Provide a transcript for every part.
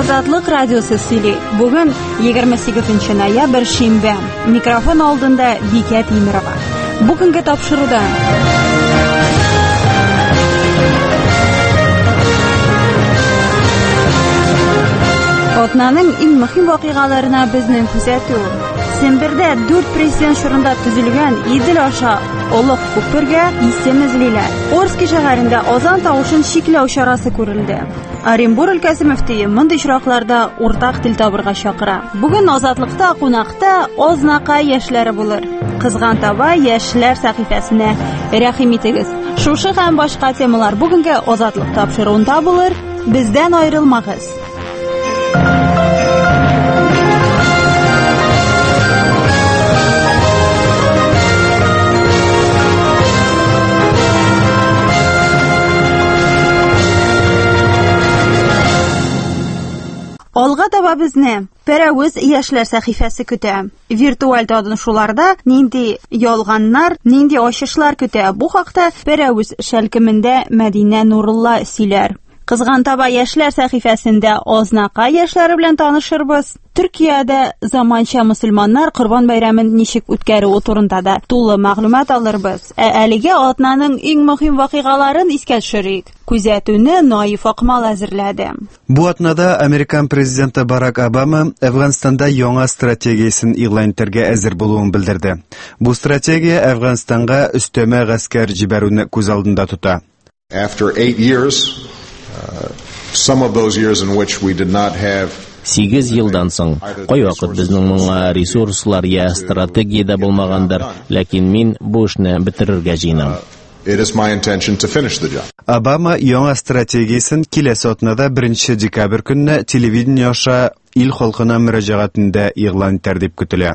Азатлык радиосы сөйли. Бүген 28 ноябрь шимбә. Микрофон алдында Бикә Тимирова. Бүгенге тапшыруда Атнаның иң мөһим вакыйгаларына безнең күзәтү. Сембердә 4 президент шурында төзелгән Идел аша Олык күпергә исем эзлиләр. Орски шәһәрендә азан тавышын чикләү чарасы күрелде. Оренбур өлкәсе мөфтие мондый очракларда уртак тел табырга чакыра. Бүген Азатлыкта кунакта Ознакай яшьләре булыр. Кызган таба яшьләр сәхифәсенә рәхим итегез. Шушы һәм башка темалар бүгенге Азатлык тапшыруында булыр. Бездән аерылмагыз. Алга таба безне Пәрәвез яшьләр сәхифәсе көтә. Виртуаль танышуларда нинди ялганнар, нинди ачышлар көтә. Бу хакта Пәрәвез шәлкемендә Мәдинә Нурулла сөйләр. Кызган таба яшьләр сәхифәсендә Ознакай яшьләре белән танышырбыз. Төркиядә заманча мөселманнар Корбан бәйрәмен ничек үткәрүе турында да тулы мәгълүмат алырбыз. Әлегә атнаның иң мөһим вакыйгаларын искә төшерик. Күзәтүне Наиф Акмал әзерләде. Бу атнада Американ президенты Барак Обама Әфганстанда яңа стратегиясын игълан итәргә әзер булуын белдерде. Бу стратегия Әфганстанга өстәмә гаскәр җибәрүне күз алдында тота. After 8 years, some of those years in which we did not have 8 елдан соң кай вакыт безнең моңа ресурслар я стратегиядә булмагандыр, ләкин мин бу эшне бетерергә җыенам. It is my intention to finish the job. Обама яңа стратегиясын киләсе атнада 1 декабрь көнне телевидение аша ил халкына мөрәҗәгатендә игълан итәр дип көтелә.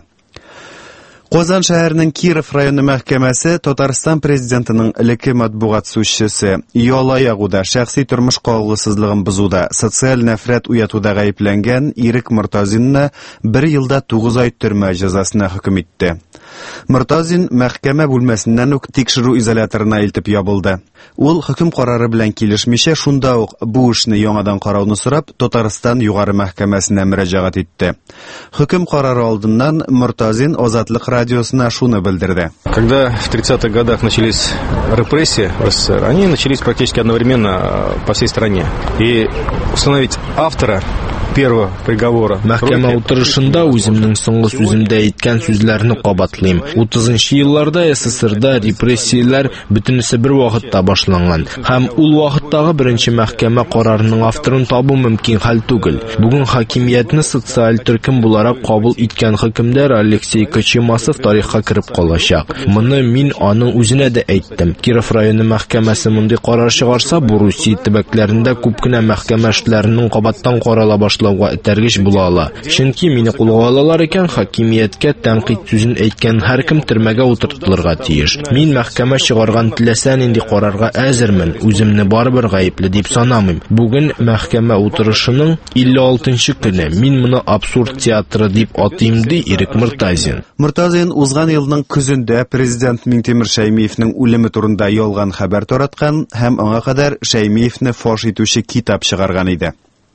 Казан шәһәренең Киров районы мәхкәмәсе Татарстан президентының элекке матбугат сүзчесе Яла ягуда шәхси тормыш кагылсызлыгын бузуда, социаль нәфрәт уятуда гаепләнгән Ирек Мортазинны 1 елда 9 ай төрмә җәзасына хөкем итте. Мортазин мәхкәмә бүлмәсеннән үк тикшерү изоляторына илтеп ябылды. Ул хөкем карары белән килешмичә шунда ук бу эшне яңадан карауны сорап Татарстан югары мәхкәмәсенә мөрәҗәгать итте. Хөкем карары алдыннан Мортазин Азатлык радиосына шуны белдерде. Когда в 30-х годах начались репрессии в СССР, они начались практически одновременно по всей стране. И установить автора первого приговора. Мәхкәмә утырышында үземнең соңгы сүземдә әйткән сүзләрне кабатлыйм. 30-нчы елларда СССРда репрессияләр бөтенесе бер вакытта башланган. Һәм ул вакыттагы беренче мәхкәмә карарының авторын табу мөмкин хәл түгел. Бүген хакимиятне социаль төркем буларак кабул иткән хөкемдар Алексей Кочемасов тарихка кереп калачак. Моны мин аның үзенә дә әйттем. Киров районы мәхкәмәсе мондый карар чыгарса, бу Русия төбәкләрендә күп кенә мәхкәмә эшләренең кабаттан карала башлауга этәргеч була ала. Чөнки мине кулга алалар икән, хакимияткә тәнкыйть сүзен әйткән һәркем төрмәгә утыртылырга тиеш. Мин мәхкәмә чыгарган теләсә нинди карарга әзермен, үземне барыбер гаепле дип санамыйм. Бүген мәхкәмә утырышының 56-нчы көне. Мин моны абсурд театры дип атыйм ди Ирек Мортазин. Мортазин узган елның көзендә президент Минтимер Шәймиевнең үлеме турында ялган хәбәр тараткан һәм аңа кадәр Шәймиевне фаш итүче китап чыгарган иде.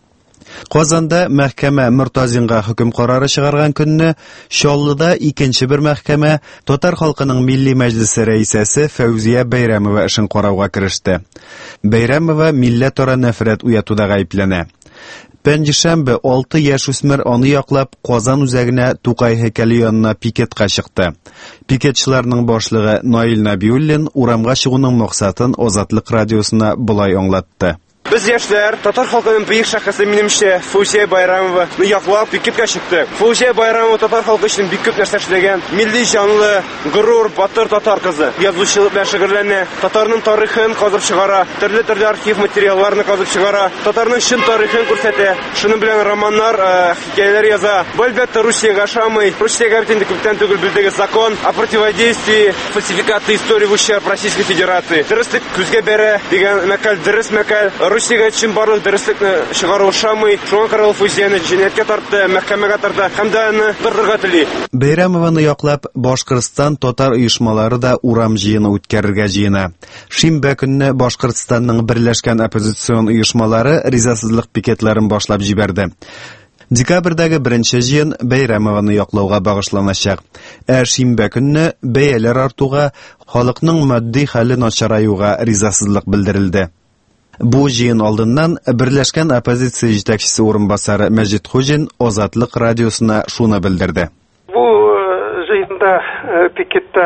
Казанда мәхкәмә Мортазинга хөкем карары чыгарган көнне Чаллыда икенче бер мәхкәмә Татар халкының милли мәҗлесе рәисәсе Фәүзия Бәйрәмова эшен карауга кереште. Бәйрәмова милләтара нәфрәт уятуда гаепләнә. Пәнҗешәмбе 6 яшүсмер аны яклап Казан үзәгенә Тукай һәйкәле янына пикетка чыкты. Пикетчыларның башлыгы Наил Набиуллин урамга чыгуның максатын Азатлык радиосына булай аңлатты. Biz яшьләр, татар халкының бөек шәхесе минемчә Фәүзия Байрамованы яклап пикетка чыкты. Фәүзия Байрамова татар халкы өчен бик күп нәрсә эшләгән. Милли җанлы, горур, батыр татар кызы. Язучылык белән шөгыльләнә. Татарның тарихын казып чыгара, төрле архив материалларны казып чыгара. Татарның чын тарихын күрсәтә. Шуның белән романнар, хикәяләр яза. Әлбәттә Русиягә ошамый. Русиягә бит инде күптән түгел билдәге закон о противодействии фальсификации истории в ущерб Российской Федерации. Дөрестлек күзгә бәрә дигән мәкаль, дөрес мәкаль Русиягә өчен барлык дөреслекне чыгару ошамый, шуңа карап фузияне җинаятькә тартты, мәхкәмәгә тартты һәм дә аны тотырга тели. Бәйрәмованы яклап Башкортстан татар оешмалары да урам җыены үткәрергә җыена. Шимбә көнне Башкортстанның берләшкән оппозицион оешмалары ризасызлык пикетларын башлап җибәрде. Декабрдәге беренче җыен Бәйрәмованы яклауга багышланачак. Шимбә көнне бәяләр артуга, халыкның матди хәле начараюга ризасызлык белдерелде. Бу җыен алдыннан берләшкән оппозиция җитәкчесе урынбасары Мәҗит Хуҗин Азатлык радиосына шуны белдерде. Бу җыенда пикетта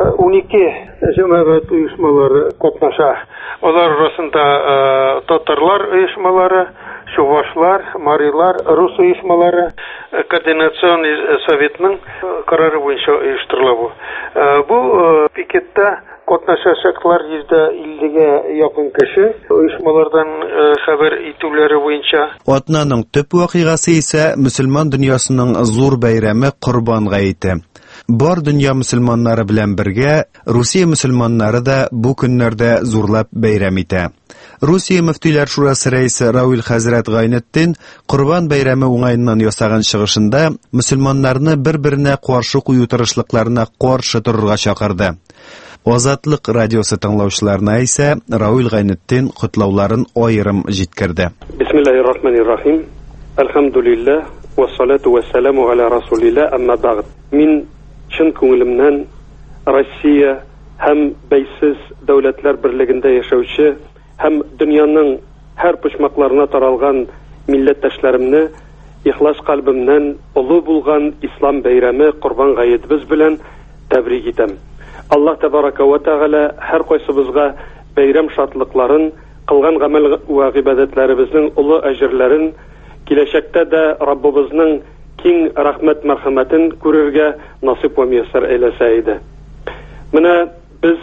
12 җәмәгать оешмалары катнаша. Алар арасында татарлар оешмалары, чувашлар, марилар, рус оешмалары, координацион советның карары буенча оештырыла бу. Бу пикетта катнашачаклар 150-гә якын кеше, оешмалардан хәбәр итүләре буенча. Атнаның төп вакыйгасы исә мөселман дөньясының зур бәйрәме Корбан гаете. Бар дөнья мөселманнары белән бергә Русия мөселманнары да бу көннәрдә зурлап бәйрәм итә. Русия мөфтиләр шурасы рәисе Рауил хәзрәт Гайнетдин Корбан бәйрәме уңаеннан ясаган чыгышында мөселманнарны бер-беренә каршы кую тырышлыкларына каршы торырга чакырды. Азатлык радиосы тыңлаучыларына исә Рауил Гайнетдин котлауларын аерым җиткерде. Бисмиллаһир-рахманир-рахим. Алхамдулиллаһ ва салату ва саламу аля расулиллаһ, амма бa'д. Мин чын күңелемнән Россия һәм бәйсез дәүләтләр берлегендә яшәүче һәм дөньяның һәр почмакларына таралган милләттәшләремне ихлас калбымнан улы булган ислам бәйрәме Корбан гаетебез белән тәбрик итәм. Аллаһ тәбарәка ва тәгалә һәр кайсыбызга бәйрәм шатлыкларын, кылган гамәл ва гыйбадәтләребезнең улы әҗерләрен, киләчәктә дә Раббыбызның киң рәхмәт мәрхәмәтен күрергә насыйп ва мияссәр әйләсә иде. Менә без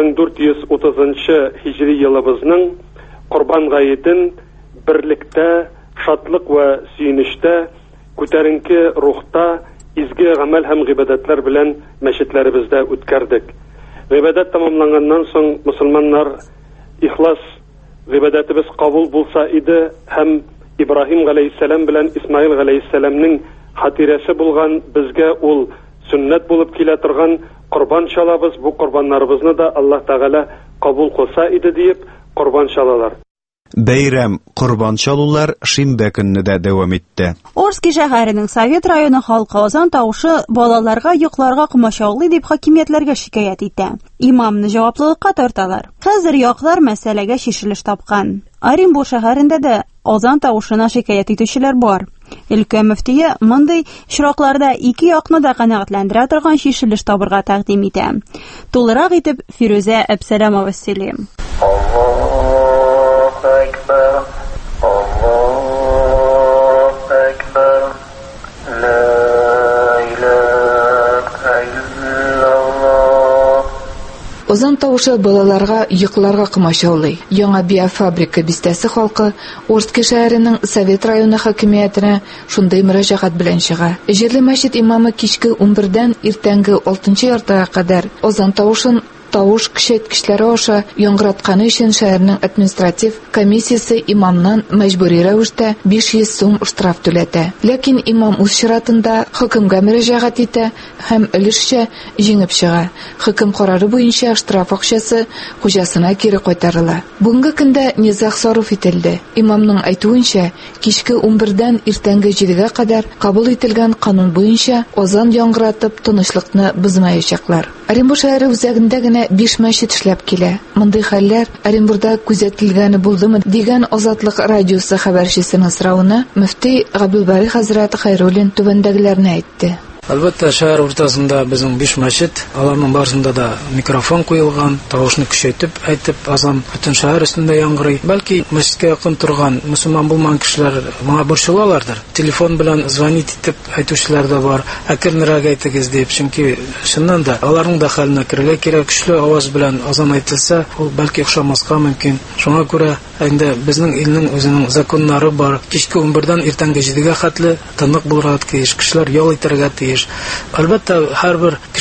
1430 хиҗри елыбызның Корбан гаетен берлектә, шатлык ва сөенештә, күтәренке рухта, изге гамәл һәм гыйбадәтләр белән мәчетләребездә үткәрдек. Гыйбадәт тәмамланганнан соң мөселманнар ихлас гыйбадәтебез кабул булса иде һәм Ибраһим галәйһиссәлам белән Исмаил галәйһиссәламның хатирәсе булган безгә ул сөннәт булып килә торган Корбан чалабыз, бу корбаннарыбызны да Аллаһ Тәгалә кабул кылса иде дип корбан чалалар. Бәйрәм, корбан чалулар шимбә көнне дә дәвам итте. Орски шәһәренең Совет районы халкы азан тавышы балаларга йокларга комачаулый дип хакимиятләргә шикаят итә. Имамны җаваплылыкка тарталар. Хәзер яклар мәсьәләгә чишелеш тапкан. Оренбург шәһәрендә дә азан тавышына шикаят итүчеләр бар. Өлкә мөфтие мондый чиракларда ике якны да канәгатьләндерә торган чишелеш табырга тәкъдим итә. Тулырак итеп Фирүзә Әбсәләмова сөйли. Озан тавышы балаларга йокларга комачаулый. Яңа биофабрика бистәсе халкы Орски шәһәренең Совет районы хакимиятенә шундый мөрәҗәгать белән чыга. Җирле мәчет имамы кичке 11-дән иртәнге 6 яртыга кадәр озан тавышын тавыш көчәйткечләре аша яңгыратканы өчен шәһәрнең административ комиссиясе имамнан мәҗбүри рәвештә 500 сум штраф түләтә. Ләкин имам үз чиратында хөкемгә мөрәҗәгать итә һәм өлешчә җиңеп чыга. Хөкем карары буенча штраф акчасы хуҗасына кире кайтарыла. Бүгенге көндә низах сарыф ителде. Имамның әйтүенчә, кичке 11-дән иртәнге 7-гә кадәр кабул ителгән канун буенча озан яңгыратып тынычлыкны бозмаячаклар. Оренбург шәһәре үзәгендә генә 5 мәчет эшләп килә. Мондый хәлләр Оренбургда күзәтелгәне булдымы дигән Азатлык радиосы хәбәрчесенең соравына мөфти Габдулбари хәзрәт Хайруллин түбәндәгеләрне әйтте. Әлбәттә, шәһәр уртасында безнең 5 мәчет, аларның барысында да микрофон куелган, тавышны көчәйтеп әйтеп, азан бөтен шәһәр өстендә яңгырый. Бәлки мәчеткә якын торган мөселман булмаган кешеләр моңа борчылалардыр. Телефон белән звонит итеп әйтүчеләр дә бар. Әкренрәк әйтегез дип, чөнки шуннан да аларның да хәленә керергә кирәк. Көчле аваз белән азан әйтелсә, ул бәлки охшамаска мөмкин. Шуңа күрә инде безнең илнең үзенең законнары бар. Кичке 11-дән иртәнге 7-гә хәтле тынлык булырга тиеш, кешеләр ял итәргә тиеш. Әлбәттә, һәрбер кеше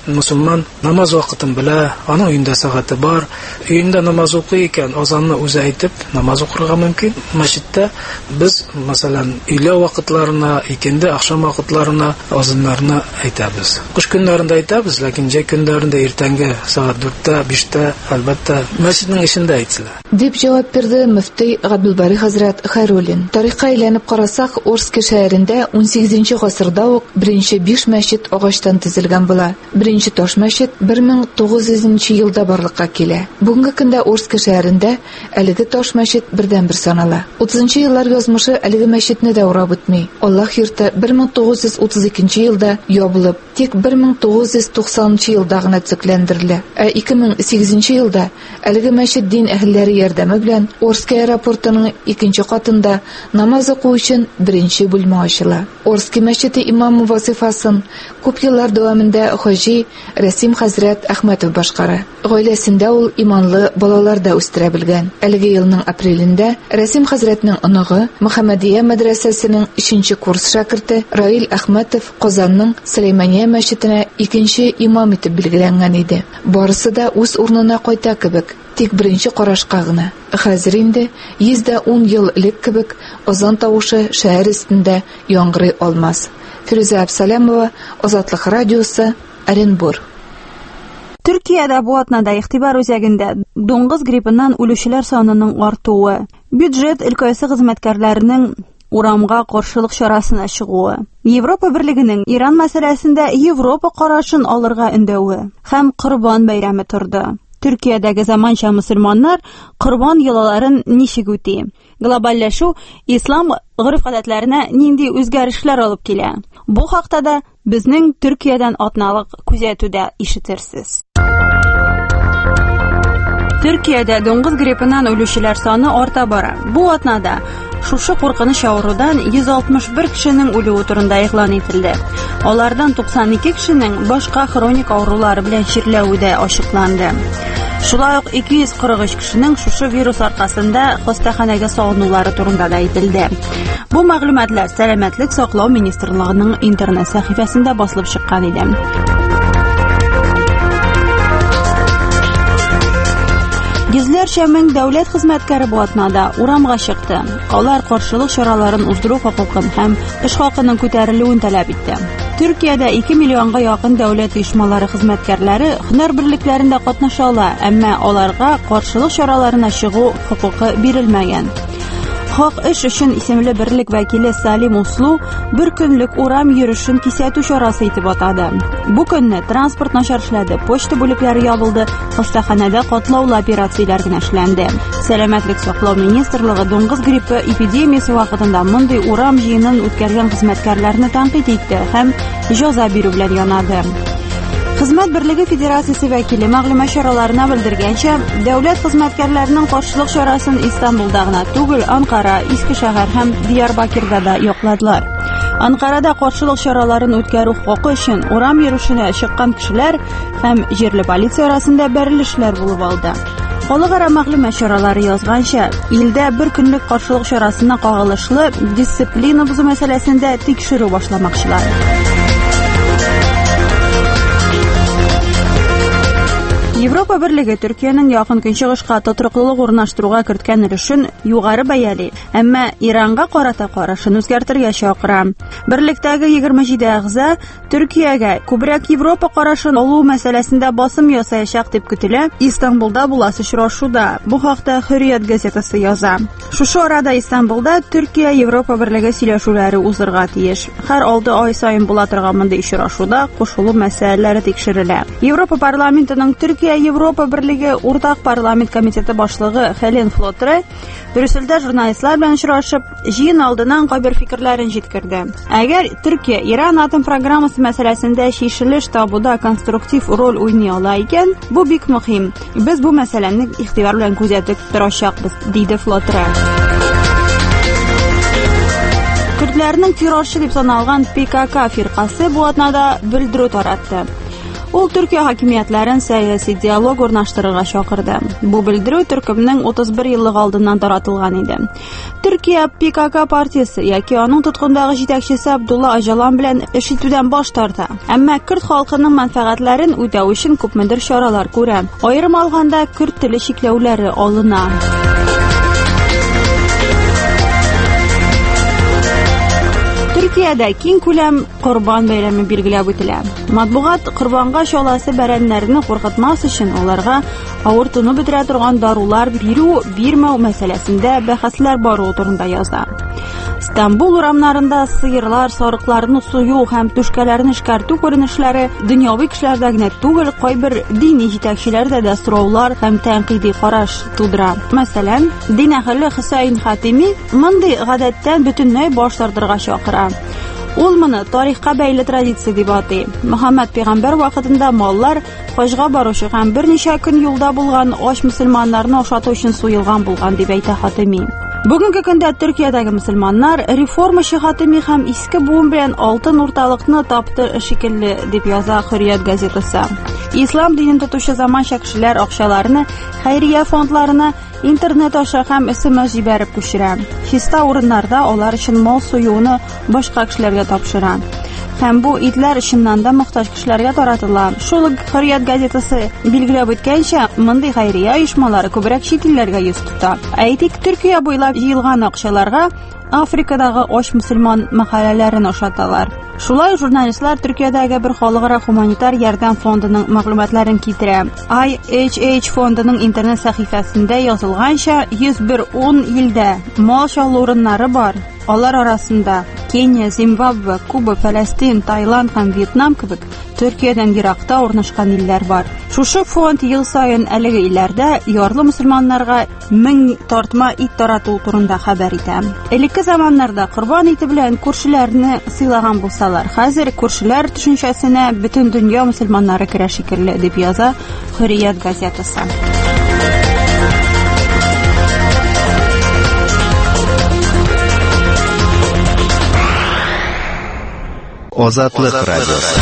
мусулман намаз вакытын белә, аның өендә сәгате бар, өендә намаз укый икән, азанны үзе әйтеп намаз укырга мөмкин. Мәчеттә без, мәсәлән, өйлә вакытларына, икенде акшам вакытларына азаннарны әйтәбез. Кыш көннәрендә әйтәбез, ләкин җәй көннәрендә иртәнге сәгать 4-тә, 5-тә, әлбәттә, мәчетнең эчендә әйтсәләр. Дип җавап бирде мөфти Габдулбари хәзрәт Хайруллин. Тарихка әйләнеп карасак, Орск шәһәрендә 18 гасырда ук беренче 5 мәчет агачтан төзелгән була. Беренче таш мәчет 1900 елда барлыкка килә. Бүгенге көндә Орск шәһәрендә әлеге таш мәчет бердән-бер санала. 30 еллар язмышы әлеге мәчетне дә урап үтми. Аллаһ йорты 1932 елда ябылып, тик 1990 елда гына төзекләндерелә. 2008 елда әлеге мәчет дин әһелләре ярдәме белән Орск аэропортының 2нче катында намаз уку өчен беренче бүлмә ачыла. Орск мәчете имамы вазифасын күп еллар дәвамында Хаҗи Рәсим хәзрәт Әхмәтов башкара. Гаиләсендә ул иманлы балалар да үстерә белгән. Әлеге елның апрелендә Рәсим хәзрәтнең оныгы Мөхәммәдия мәдрәсәсенең 3нче курс шәкерте Раил Әхмәтов Казанның Сөләймания мәчетенә 2нче имам итеп билгеләнгән иде. Барысы да үз урынына кайта кебек, тик беренче карашка гына. Хәзер инде 110 ел элек кебек азан тавышы шәһәр өстендә яңгырый алмас. Фируза Абсалямова, Азатлык радиосы, Оренбур. Төркиядә бу атнада игътибар үзәгендә дуңгыз гриппыннан үлүчеләр санының артуы, бюджет өлкәсе хезмәткәрләренең урамга каршылык чарасына чыгуы, Европа Берлегенең Иран мәсьәләсендә Европа карашын алырга өндәве һәм Корбан бәйрәме торды. Төркиядәге заманча мусульманнар Корбан йолаларын ничек үти? Глобальләшү ислам гырыф-гадәтләренә нинди үзгәрешләр алып килә? Бу хакта да безнең Төркиядән атналык күзәтүдә ишетерсез. Төркиядә дуңгыз гриппыннан үлүчеләр саны арта бара. Бу атнада шушы куркыныч авырудан 161 кешенең үлүе турында игълан ителде. Алардан 92 кешенең башка хроник авырулары белән чирләве дә ачыкланды. Шулай ук 243 кешенең шушы вирус аркасында хастаханәгә салынулары турында да әйтелде. Бу мәгълүматлар Сәламәтлек саклау министрлыгының интернет сәхифәсендә басылып чыккан иде. Йөзләрчә мең дәүләт хезмәткәре бу атнада урамга чыкты. Алар каршылык чараларын уздыру хокукын һәм эш хакының күтәрелүен таләп итте. Төркиядә 2 миллионга якын дәүләт оешмалары хезмәткәрләре һөнәр берлекләрендә катнаша ала, әмма аларга каршылык чараларына чыгу хокукы бирелмәгән. Хак эш өчен исемле берлек вәкиле Салим Услу бер көнлек урам йөрешен кисәтү чарасы итеп атады. Бу көнне транспорт начар эшләде, почта бүлекләре ябылды, хастаханәдә катлаулы операцияләр генә эшләнде. Сәламәтлек саклау министрлыгы дуңгыз гриппы эпидемиясе вакытында мондый урам җыенын үткәргән хезмәткәрләрне тәнкыйть итте һәм җәза бирү белән янады. Хезмәт берлеге федерациясе вәкиле мәгълүмат чараларына белдергәнчә, дәүләт хезмәткәрләренең каршылык чарасын Истанбулда гына түгел, Анкара, Искешәһәр һәм Диярбакирда да якладылар. Анкарада каршылык чараларын үткәрү хокукы өчен урам йөрешенә чыккан кешеләр һәм җирле полиция арасында бәрелешләр булып алды. Халыкара мәгълүмат чаралары язганча, илдә бер көнлек каршылык чарасына кагылышлы дисциплина бузу мәсьәләсендә тикшерү башламакчылар. Европа Берлеге Төркиянең якын көнчыгышка тотрыклылык урнаштыруга керткән өлешен югары бәяли, әмма Иранга карата карашын үзгәртергә чакыра. Берлектәге 27 әгъза Төркиягә күбрәк Европа карашын алу мәсьәләсендә басым ясаячак дип көтелә. Истанбулда буласы очрашуда. Бу хакта Хөррият газетасы яза. Шушы арада Истанбулда Төркия Европа Берлеге сөйләшүләре узырга тиеш. Һәр 6 ай саен була торган мондый очрашуда кушылу мәсьәләләре тикшерелә. Европа парламентының Төркия Европа Берлеге уртак парламент комитеты башлыгы Хелен Флотре Брюссельдә журналистлар белән очрашып, җыен алдыннан кайбер фикерләрен җиткерде. Әгәр Төркия Иран атом программасы мәсьәләсендә чишелеш табуда конструктив роль уйный ала икән, бу бик мөһим. Без бу мәсьәләне игътибар белән күзәтеп торачакбыз, диде Флотре. Көрдләрнең террорчы дип саналган ПКК фиркасы бу атнада белдерү таратты. Ул Төркия хакимиятләрен сәяси диалог урнаштырырга чакырды. Бу белдерү төркемнең 31 еллык алдыннан таратылган иде. Төркия ПКК партиясе яки аның тоткындагы җитәкчесе Абдулла Ажалан белән эш итүдән баш тарта. Әмма Көрд халкының мәнфәгатьләрен үтәү өчен күпмедер чаралар күрә. Аерым алганда Көрд теле чикләүләре алына. Төркиядә киң күләм Корбан бәйрәме билгеләп үтелә. Матбугат Корбанга чаласы бәрәннәрне куркытмас өчен аларга авыр туны бетерә торган дарулар бирмәү мәсьәләсендә бәхәсләр бару турында яза. Стамбул урамнарында сыерлар, сарыкларны сую һәм түшкәләрне эшкәртү күренешләре дөньяви кешеләрдә генә түгел, кайбер дини җитәкчеләрдә дә сораулар һәм тәнкыйди караш тудыра. Мәсәлән, дин әһеле Хусейн Хатими мондый гадәттән бөтенләй баш тартырга чакыра. Ул моны тарихка бәйле традиция дип атый. Мөхәммәд пәйгамбәр вакытында маллар хаҗга баручы һәм берничә көн юлда булган ач мөселманнарны ашату өчен суелган булган дип әйтә Хатими. Бүгенге көндә Төркиядәге мөселманнар реформачы Хатими һәм иске буын белән алтын урталыкны тапты шикелле дип яза Хөррият газетасы. Ислам динен тотучы заманча кешеләр акчаларны хәйрия фондларына интернет аша һәм SMS җибәреп күчерә. Чиста урыннарда алар өчен мал суюны башка кешеләргә тапшыра. Һәм бу итләр чыннан да мохтаҗ кешеләргә таратыла. Шул ук Хөррият газетасы билгеләп үткәнчә, мондый хәйрия оешмалары күбрәк чит илләргә йөз тота. Әйтик, Төркия буйлап җыелган акчаларга Африкадагы ач мөселман мәхәлләләрен ашаталар. Шулай журналистлар Төркиядәге бер халыкара гуманитар ярдәм фондының мәгълүматларын китерә. IHH фондының интернет сәхифәсендә язылганча, 110 илдә мал чалу урыннары бар. Алар арасында Кения, Зимбабве, Куба, Палестин, Таиланд һәм Вьетнам кебек Төркиядән еракта урнашкан илләр бар. Шушы фонд ел саен әлеге илләрдә ярлы мөселманнарга 1000 тартма ит тарату турында хәбәр итә. Элекке заманнарда Корбан ите белән күршеләрне сыйлаган булсалар, хәзер күршеләр төшенчәсенә бөтен дөнья мөселманнары керә шикелле дип яза Хөррият газетасы. Азатлык радиосы.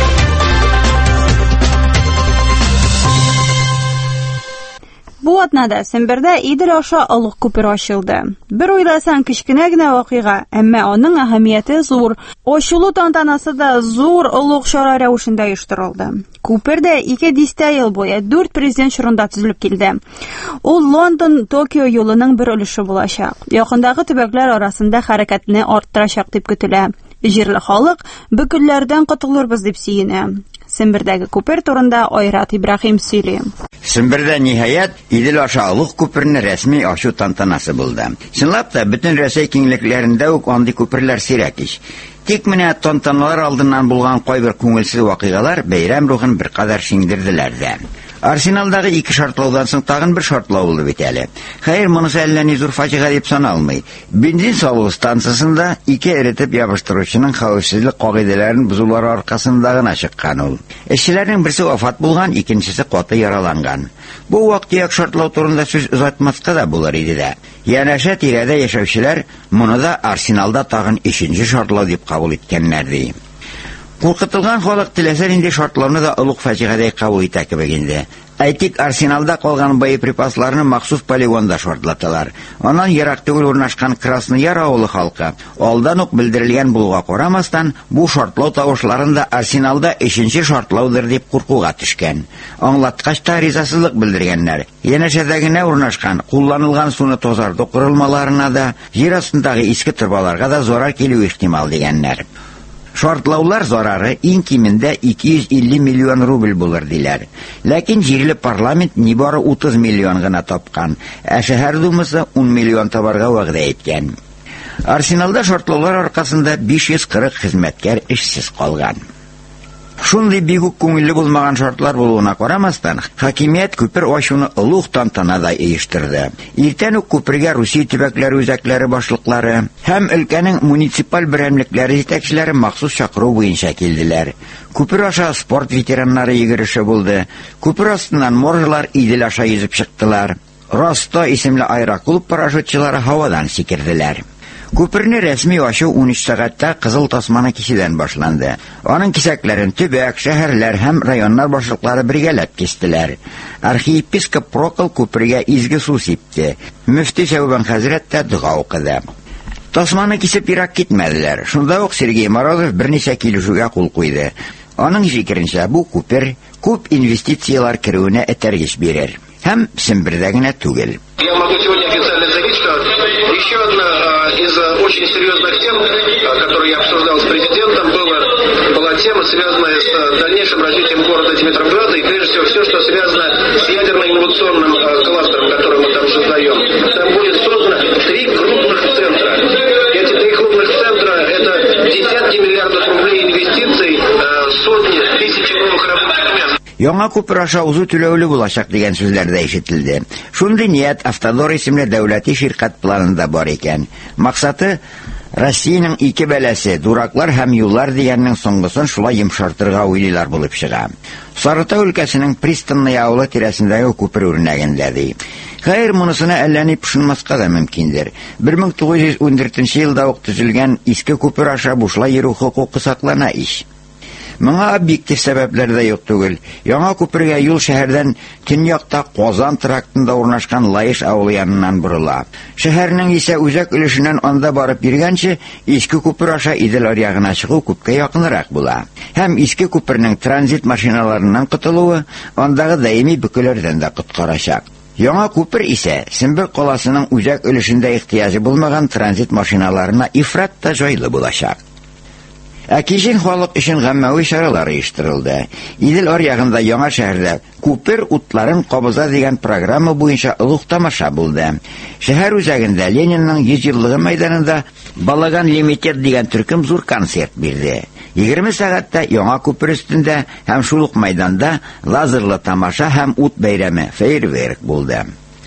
Бу атнада Сембердә Идел аша олуг күпер ачылды. Бер уйласаң кичкенә генә вакыйга, әмма аның әһәмияте зур. Ачылу тантанасы да зур олуг чара рәвешендә оештырылды. Күпердә 2 дистә ел буе 4 президент чорында төзелеп килде. Ул Лондон-Токио юлының бер өлеше булачак. Якындагы төбәкләр арасында хәрәкәтне арттырачак дип көтелә. Җирле халык бөкелләрдән котылырбыз дип сөенә. Сембердәге күпер турында Айрат Ибраһим сөйли. Сембердә ниһаять Идел аша олуг күперне рәсми ачу тантанасы булды. Чынлап та бөтен Рәсәй киңлекләрендә үк андый күперләр сирәк ич. Тик менә тантаналар алдыннан булган кайбер күңелсез вакыйгалар бәйрәм рухын бер кадәр шиндерделәр дә. Арсеналдагы 2 шартлаудан соң тагын бер шартлау булды бит әле. Хәер, монысы әллә ни зур фаҗига дип саналмый. Бензин салу станциясында 2 эретеп ябыштыручының хәвефсезлек кагыйдәләрен бузулары аркасында гына чыккан ул. Эшчеләрнең берсе вафат булган, икенчесе каты яраланган. Бу вакыт шартлау турында сүз узатмаска да булыр иде дә. Янәшә тирәдә яшәүчеләр моны да Арсеналда тагын 3нче шартлау дип кабул иткәннәр ди. Куркытылган халык теләсә нинди шартлауны да олуг фаҗигадәй кабул итә кебек инде. Әйтик, Арсеналда калган боеприпасларны махсус полигонда шартлаталар. Аннан ерак түгел урнашкан Красный Яр авылы халкы алдан ук белдерелгән булуга карамастан, бу шартлау тавышларында Арсеналда 3нче шартлаудыр дип куркуга төшкән. Аңлаткач та ризасызлык белдергәннәр. Янәшәдәгенә урнашкан кулланылган суны тазарту курылмаларына да, җир астындагы иске трубаларга да зарар килү ихтимал дигәннәр. Шартлаулар зарары иң кимендә 250 миллион рубль булыр диләр. Ләкин җирле парламент нибары 30 миллион гына тапкан, ә шәһәр думасы 10 миллион табарга вәгъдә иткән. Арсеналда шартлаулар аркасында 540 хезмәткәр эшсез калган. Шундый бик үк күңелле булмаган шартлар булуына карамастан, хакимият күпер ачуны олуг тантанада оештырды. Иртән үк күпергә Русия төбәкләре үзәкләре башлыклары һәм өлкәнең муниципаль берәмлекләре җитәкчеләре махсус чакыру буенча килделәр. Күпер аша спорт ветераннары йөгереше булды. Күпер астыннан моржлар Идел аша йөзеп чыктылар. Росто исемле аэроклуб парашютчылары һавадан сикерделәр. Күперне рәсми ачу 13 сәгатьтә Кызыл Тасманы кичәдән башланды. Аның кисәкләрен төбәк, шәһәрләр һәм районнар башлыклары бергәләп кистеләр. Архиепископ Прокол күпергә изге су сипте. Мөфти Шәүбән хәзрәт тә дуга укыды. Тасманы кисеп ерак китмәделәр. Шунда ук Сергей Морозов берничә килешүгә кул куйды. Аның фикеренчә, бу күпер күп инвестициялар керүенә этәргеч бирер. Һәм Сембердә генә түгел. Я могу сегодня официально заявить, что еще одна из очень серьезных тем, которую я обсуждал с президентом, была тема, связанная с дальнейшим развитием города Димитровграда и, прежде всего, все, что связано с ядерно-инновационным кластером, который мы там создаем. Там будет создано 3 крупных центра. Эти 3 крупных центра – это десятки миллиардов рублей инвестиций, сотни, тысячи новых рабочих мест. Яңа күпер аша узу түләүле булачак дигән сүзләр дә ишетелде. Шундый ният Автодор исемле дәүләти ширкәт планында бар икән. Максаты Россиянең 2 бәләсе, дураклар һәм юллар дигәннең соңгысын шулай йомшартырга уйлыйлар булып чыга. Сарытау өлкәсенең Пристанный авылы тирәсендәге күпер үрнәгендә ди. Хәер, монысына әллә ни пошынмаска да мөмкиндер. 1914 елда ук төзелгән иске күпер аша бушлай йөрү хокукы саклана ич. Моңа объектив сәбәпләр дә юк түгел. Яңа күпергә юл шәһәрдән төньякта Казан трактында урнашкан Лаеш авылы яныннан борыла. Шәһәрнең исә үзәк өлешеннән анда барып йөргәнче, иске күпер аша Идел аръягына чыгу күпкә якынрак була. Һәм иске күпернең транзит машиналарыннан котылуы андагы даими бөкеләрдән дә коткарачак. Яңа күпер исә Сембер каласының үзәк өлешендә ихтыяҗы булмаган транзит машиналарына ифрат та җайлы булачак. Кичен халык өчен гаммәви чаралар оештырылды. Идел аръягында яңа шәһәрдә күпер утларын кабыза дигән программа буенча олуг тамаша булды. Шәһәр үзәгендә Ленинның 100 еллыгы мәйданында Балаган Лимитед дигән төркем зур концерт бирде. 20 сәгатьтә яңа күпер өстендә һәм шул ук мәйданда лазерлы тамаша һәм ут бәйрәме фейерверк булды.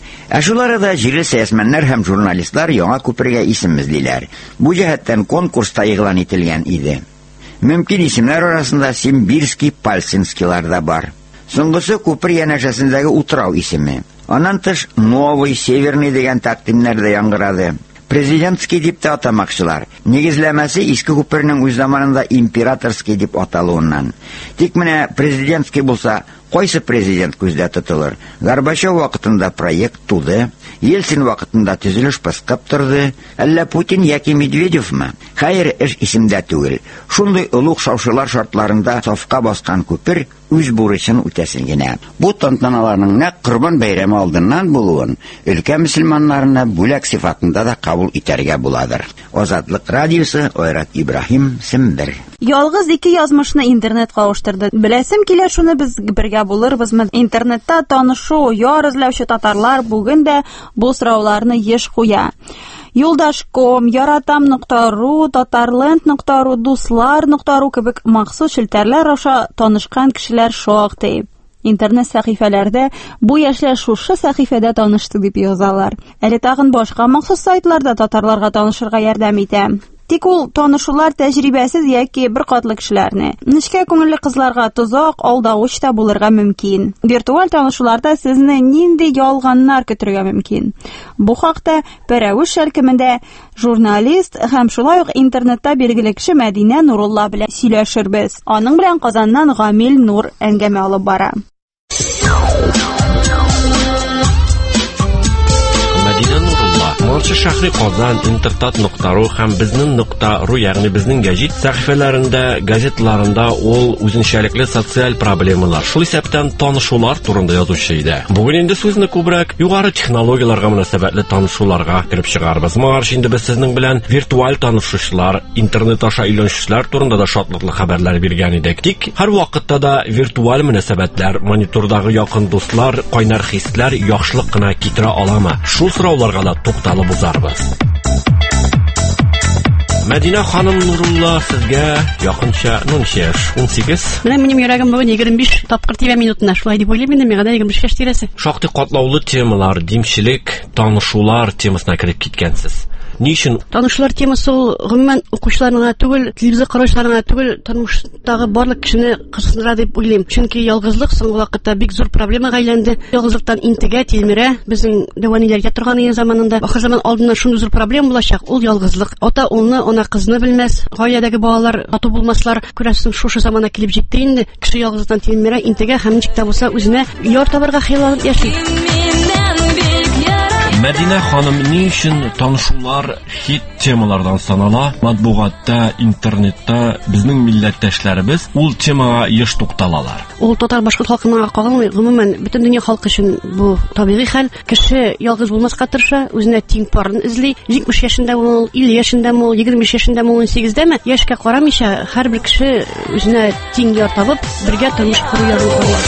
Шул арада җирле сәясәтмәннәр һәм журналистлар яңа күпергә исем эзлиләр. Бу җәһәттән конкурста игълан ителгән иде. Мөмкин исемнәр арасында Симбирский, Пальсинскийлар да бар. Соңгысы күпер янәшәсендәге утрау исеме. Аннан тыш Новый, Северный дигән тәкъдимнәр дә яңгырады. Президентский дип тә атамакчылар. Нигезләмәсе иске күпернең үз заманында Императорский дип аталуыннан. Тик менә президентский булса, кайсы президент күздә тотылыр? Горбачев вакытында проект туды, Ельцин вакытында төзелеш пыскып торды, әллә Путин яки Медведевме? Хәер, эш исемдә түгел. Шундый олуг шаушылар шартларында сафка баскан күпер үз бурычын үтәсен генә. Бу тантаналарның нәкъ Корбан бәйрәме алдыннан булуын өлкә мөселманнарына бүләк сыйфатында да кабул итәргә буладыр. Азатлык радиосы, Айрат Ибраһим, Сембер. Ялгыз 2 язмышны интернет кавыштырды. Беләсем килә, шуны без бергә булырбызмы? Интернетта танышу, яр эзләүче татарлар бүген дә бу сорауларны еш куя. Юлдаш.com, яратам.ру, татарлент.ру, дуслар.ру кебек махсус челтәрләр аша танышкан кешеләр шактый. Интернет сәхифәләрдә бу яшьләр шушы сәхифәдә танышты дип язалар. Әле тагын башка махсус сайтларда татарларга танышырга ярдәм итә. Тик ул танышулар тәҗрибәсез яки бер катлы кешеләрне. Нечкә күңелле кызларга тозак, алдавыч та булырга мөмкин. Виртуаль танышуларда сезне нинди ялганнар көтәргә мөмкин. Бу хакта Пәрәвеш шәркемендә журналист һәм шулай ук интернетта билгеле кеше Мәдинә Нурулла белән сөйләшербез. Аның белән Казаннан Гамил Нур әңгәмә алып бара. Марча шәһри Казан, Интертат.ру һәм безнең.ру, ягъни безнең гәҗит сәхифәләрендә, газетларында ул үзенчәлекле социаль проблемалар, шул исәптән танышулар турында язучы иде. Бүген инде сүзне күбрәк югары технологияларга мөнәсәбәтле танышуларга кирип чыгарбыз. Моңарчы инде без сезнең белән виртуаль танышучылар, интернет аша өйләнүчеләр турында да шатлыклы хәбәрләр биргән идек. Тик һәр вакытта да виртуаль мөнәсәбәтләр, монитордагы якын дуслар, кайнар хисләр яхшылык кына китерә аламы? Шул сорауларга да тукталып узарбыз. Мәдинә ханым Нурулла, сезгә якынча 18. Менә минем йөрәгем бүген 25 тапкыр тибә минутына, шулай дип уйлыйм инде, миңа да 25 тирәсе. Шактый катлаулы темалар, димчелек, танышулар темасына кирип киткәнсез. Ни өчен? Танышлар темасы ул гомумән укучыларга түгел, телевизор караучыларга түгел, тормыштагы барлык кешене кызыксындыра дип уйлыйм. Чөнки ялгызлык соңгы вакытта бик зур проблемага әйләнде. Ялгызлыктан интегә, тилмерә. Безнең дәваниләргә торган заманында ахыр заман алдыннан шундый зур проблема булачак. Ул ялгызлык. Ата улны, ана кызны белмәс. Гаиләдәге балалар тату булмаслар. Күрәсең, шушы замана килеп җитте инде. Кеше ялгызлыктан тилмерә, интегә һәм ничек тә булса үзенә яр табарга хыялланып яши. Мәдинә ханым, ни өчен танышулар хит темалардан санала? Матбугатта, интернетта безнең милләттәшләребез ул темага еш тукталалар. Ул татар башкорт халкына кагылмый, гомумән бөтен дөнья халкы өчен бу табигый хәл. Кеше ялгыз булмаска тырыша, үзенә тиң парын эзли. 70 яшендә ул, 50 яшендә ул, 20 яшендә ул, 18дәме? Яшькә карамыйча, һәрбер кеше үзенә тиң яр табып, бергә тормыш кору ярын куя.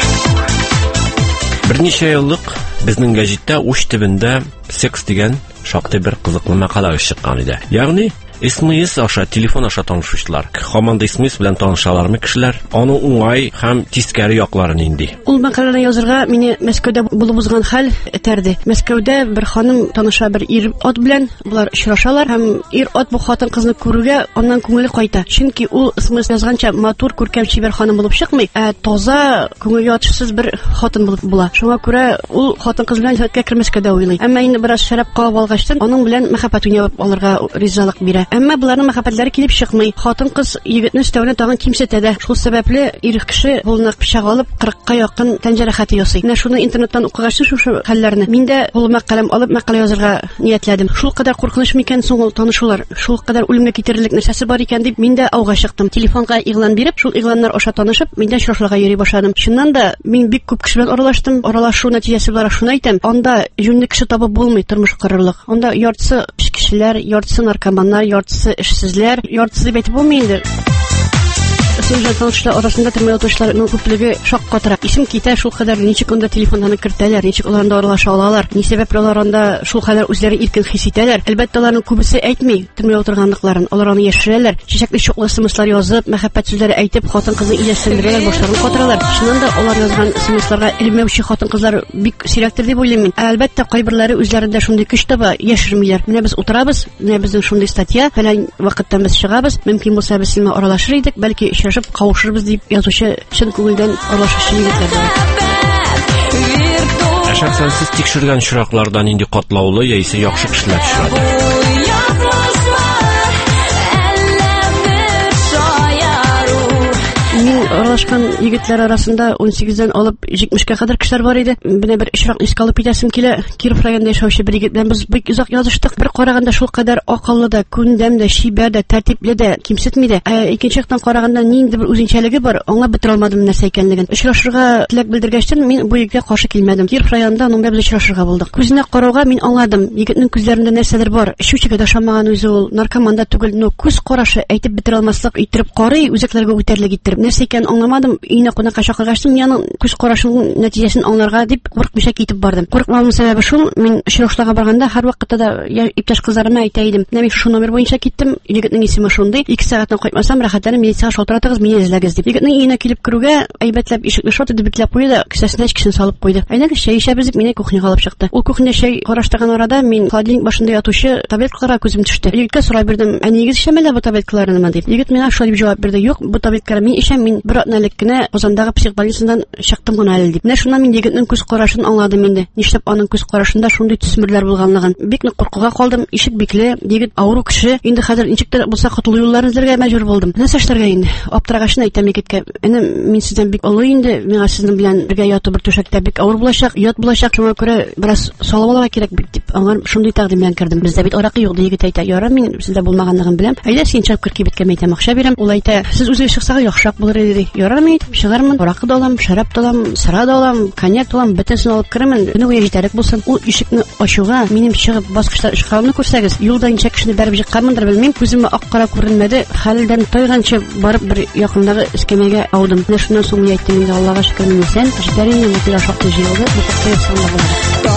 Берничә еллык безнең гәҗиттә уч төбендә секс дигән шактый бер кызыклы мәкалә чыккан иде. Ягъни СМС аша, телефон аша танышучылар. Һаман СМС белән танышалармы кешеләр? Аның уңай һәм тискәре якларын инде. Ул мәкаләне язырга мине Мәскәүдә булып узган хәл этәрде. Мәскәүдә бер ханым таныша бер ир ат белән, булар очрашалар һәм ир ат бу хатын кызны күрүгә аннан күңеле кайта. Чөнки ул СМС язганча матур, күркәм, чибәр ханым булып чыкмый, таза, күңелгә ятышсыз бер хатын булып була. Шуңа күрә ул хатын кыз белән хәткә кермәскә дә уйлый. Әмма инде бераз шәраб кабып алгачтан аның белән мәхәббәт уйнап алырга ризалык бирә. Әмма буларның мәхәббәтләре килеп чыкмый. Хатын кыз егетне өстәвенә тагын кимсетә дә. Шул сәбәпле ир кеше кулына пычак алып 40-ка якын тән җәрәхәте ясый. Менә шуны интернеттан укыгачы шушы хәлләрне мин дә кулыма каләм алып мәкалә язарга ниятләдем. Шул кадәр куркыныч микән соң ул танышулар, шул кадәр үлемгә китерерлек нәрсәсе бар икән дип мин дә ауга чыктым. Телефонга игълан биреп, шул игъланнар аша танышып, мин дә очрашуларга йөри башладым. Шуннан да мин бик күп кеше белән аралаштым. Аралашу нәтиҗәсе буларак шуны әйтәм. Анда юньле кеше табып булмый тормыш корырлык. Анда яртысы кешеләр, яртысы наркоманнар, яртысы эшсезләр, яртысы дип әйтеп булмый инде. Сәүдә танышчылар арасында тормый отышларның күплеге шаккатырак. Исем китә, шул кадәр ничек анда телефоннан кертәләр, ничек аларда аралаша алалар, ни сәбәпле алар анда шул хәлләр үзләре иркен хис итәләр. Әлбәттә аларның күбесе әйтми тормый утырганлыкларын, алар аны яшерәләр. Чәчәкле чуклы смслар язып, мәхәббәт сүзләре әйтеп, хатын-кызны иләстендерәләр, башларын катыралар. Шуннан да алар язган смсларга илмәүче хатын-кызлар бик сирәктер дип уйлыйм мин. Әлбәттә кайберләре үзләрендә шундый көч таба, яшермиләр. Менә без утырабыз, менә безнең шундый статья, фәлән вакытта без чыгабыз, мөмкин булса без сиңа аралашыр идек, бәлки очрашып кавышырбыз дип язучы чын күңелдән аралашучы егетләр. Шәхсән сез тикшергән очраклардан инде катлаулы яисә яхшы кешеләр очрады. Мин аралашкан егетләр арасында 18дән алып 70-кә кадәр кешеләр бар иде. Менә бер очрак искә алып китәсем килә. Киров районында яшәүче бер егет белән без бик озак языштык. Бер караганда шул кадәр акыллы да, күндәм дә, шибәр дә, тәртипле дә, кимсетми дә. Икенче яктан караганда нинди бер үзенчәлеге бар, аңлап бетерә алмадым нәрсә икәнлеген. Очрашырга теләк белдергәчтен мин бу егеткә каршы килмәдем. Киров районында аның белән очрашырга булдык. Күзенә карауга мин аңладым. Егетнең күзләрендә нәрсәдер бар. Шучыга да шамаган үзе ул, наркоманда түгел, но күз карашы әйтеп бетерә алмаслык иттереп карый, үзәкләргә үтәрлек иттереп. Нәрсә икән аңламадым. Өенә кунакка чакыргачтым, яның күз карашының нәтиҗәсен аңларга дип курыкмыйча китеп бардым. Курыкмавым сәбәбе шул, мин очрашуларга барганда һәрвакытта да иптәш кызларыма әйтә идем. Менә мин шу номер буенча киттем, егетнең исеме шундый, 2 сәгатьтән кайтмасам, рәхәтләнеп милициягә шалтыратыгыз, мине эзләгез дип. Егетнең өенә килеп керүгә, әйбәтләп ишекне шат итеп бикләп куйды да, кесәсенә эчкечен салып куйды. Әйнәгез чәй эчәбез дип мине кухняга алып чыкты. Ул кухня чәй караштырган арада мин холодильник башында ятучы таблеткаларга күзем төште. Егеткә сорап бирдем, әнигез эчәмәләр бу таблеткаларны дип. Егет миңа шулай дип җавап бирде: "Юк, бу таблеткалар мин эчәм, мин бер атналык кенә Казандагы психбольницадан чыктым гына әле" дип. Менә шуннан мин егетнең күз карашын аңладым инде. Нишләп аның күз карашында шундый төсмерләр булганлыгын. Бик нык куркуга калдым. Ишек бикле, егет авыру кеше. Инде хәзер ничек тә булса котылу юлларын эзләргә мәҗбүр булдым. Нәрсә эшләргә инде? Аптырагачны әйтәм егеткә: "Әнә мин сездән бик олы инде, миңа сезнең белән бергә ятып бер түшәктә бик авыр булачак, ят булачак, шуңа күрә бераз салып алырга кирәк бит" дип. Аңар шундый тәкъдим белән кирдем. Бездә бит аракы юк ди. Егет әйтә: "Яра, мин сездә булмаганлыгын беләм. Әйдә син чыгып кер кибеткә, әйтәм, акча бирәм." Ул әйтә: "Сез үзегез чыксагыз яхшырак булыр иде." Яра, мин чыгармын, аракы да алам, шәраб да алам, сыра да алам, коньяк да алам, бөтенсен алып керәмен. Көне буе җитәрлек булсын. Ул ишекне ачуга, минем чыгып баскычта ишкамны күрсәгез, юлда ничә кешене бәреп җыкканмындыр белмим, күземә ак-кара күренмәде. Хәлдән тайганчы барып бер якындагы эскәмәгә аудым. Менә шуннан соң әйттем инде: "Аллага шөкер, мин исән, җитәренә мотыла шактый җыелды, бу хакта санлы булды."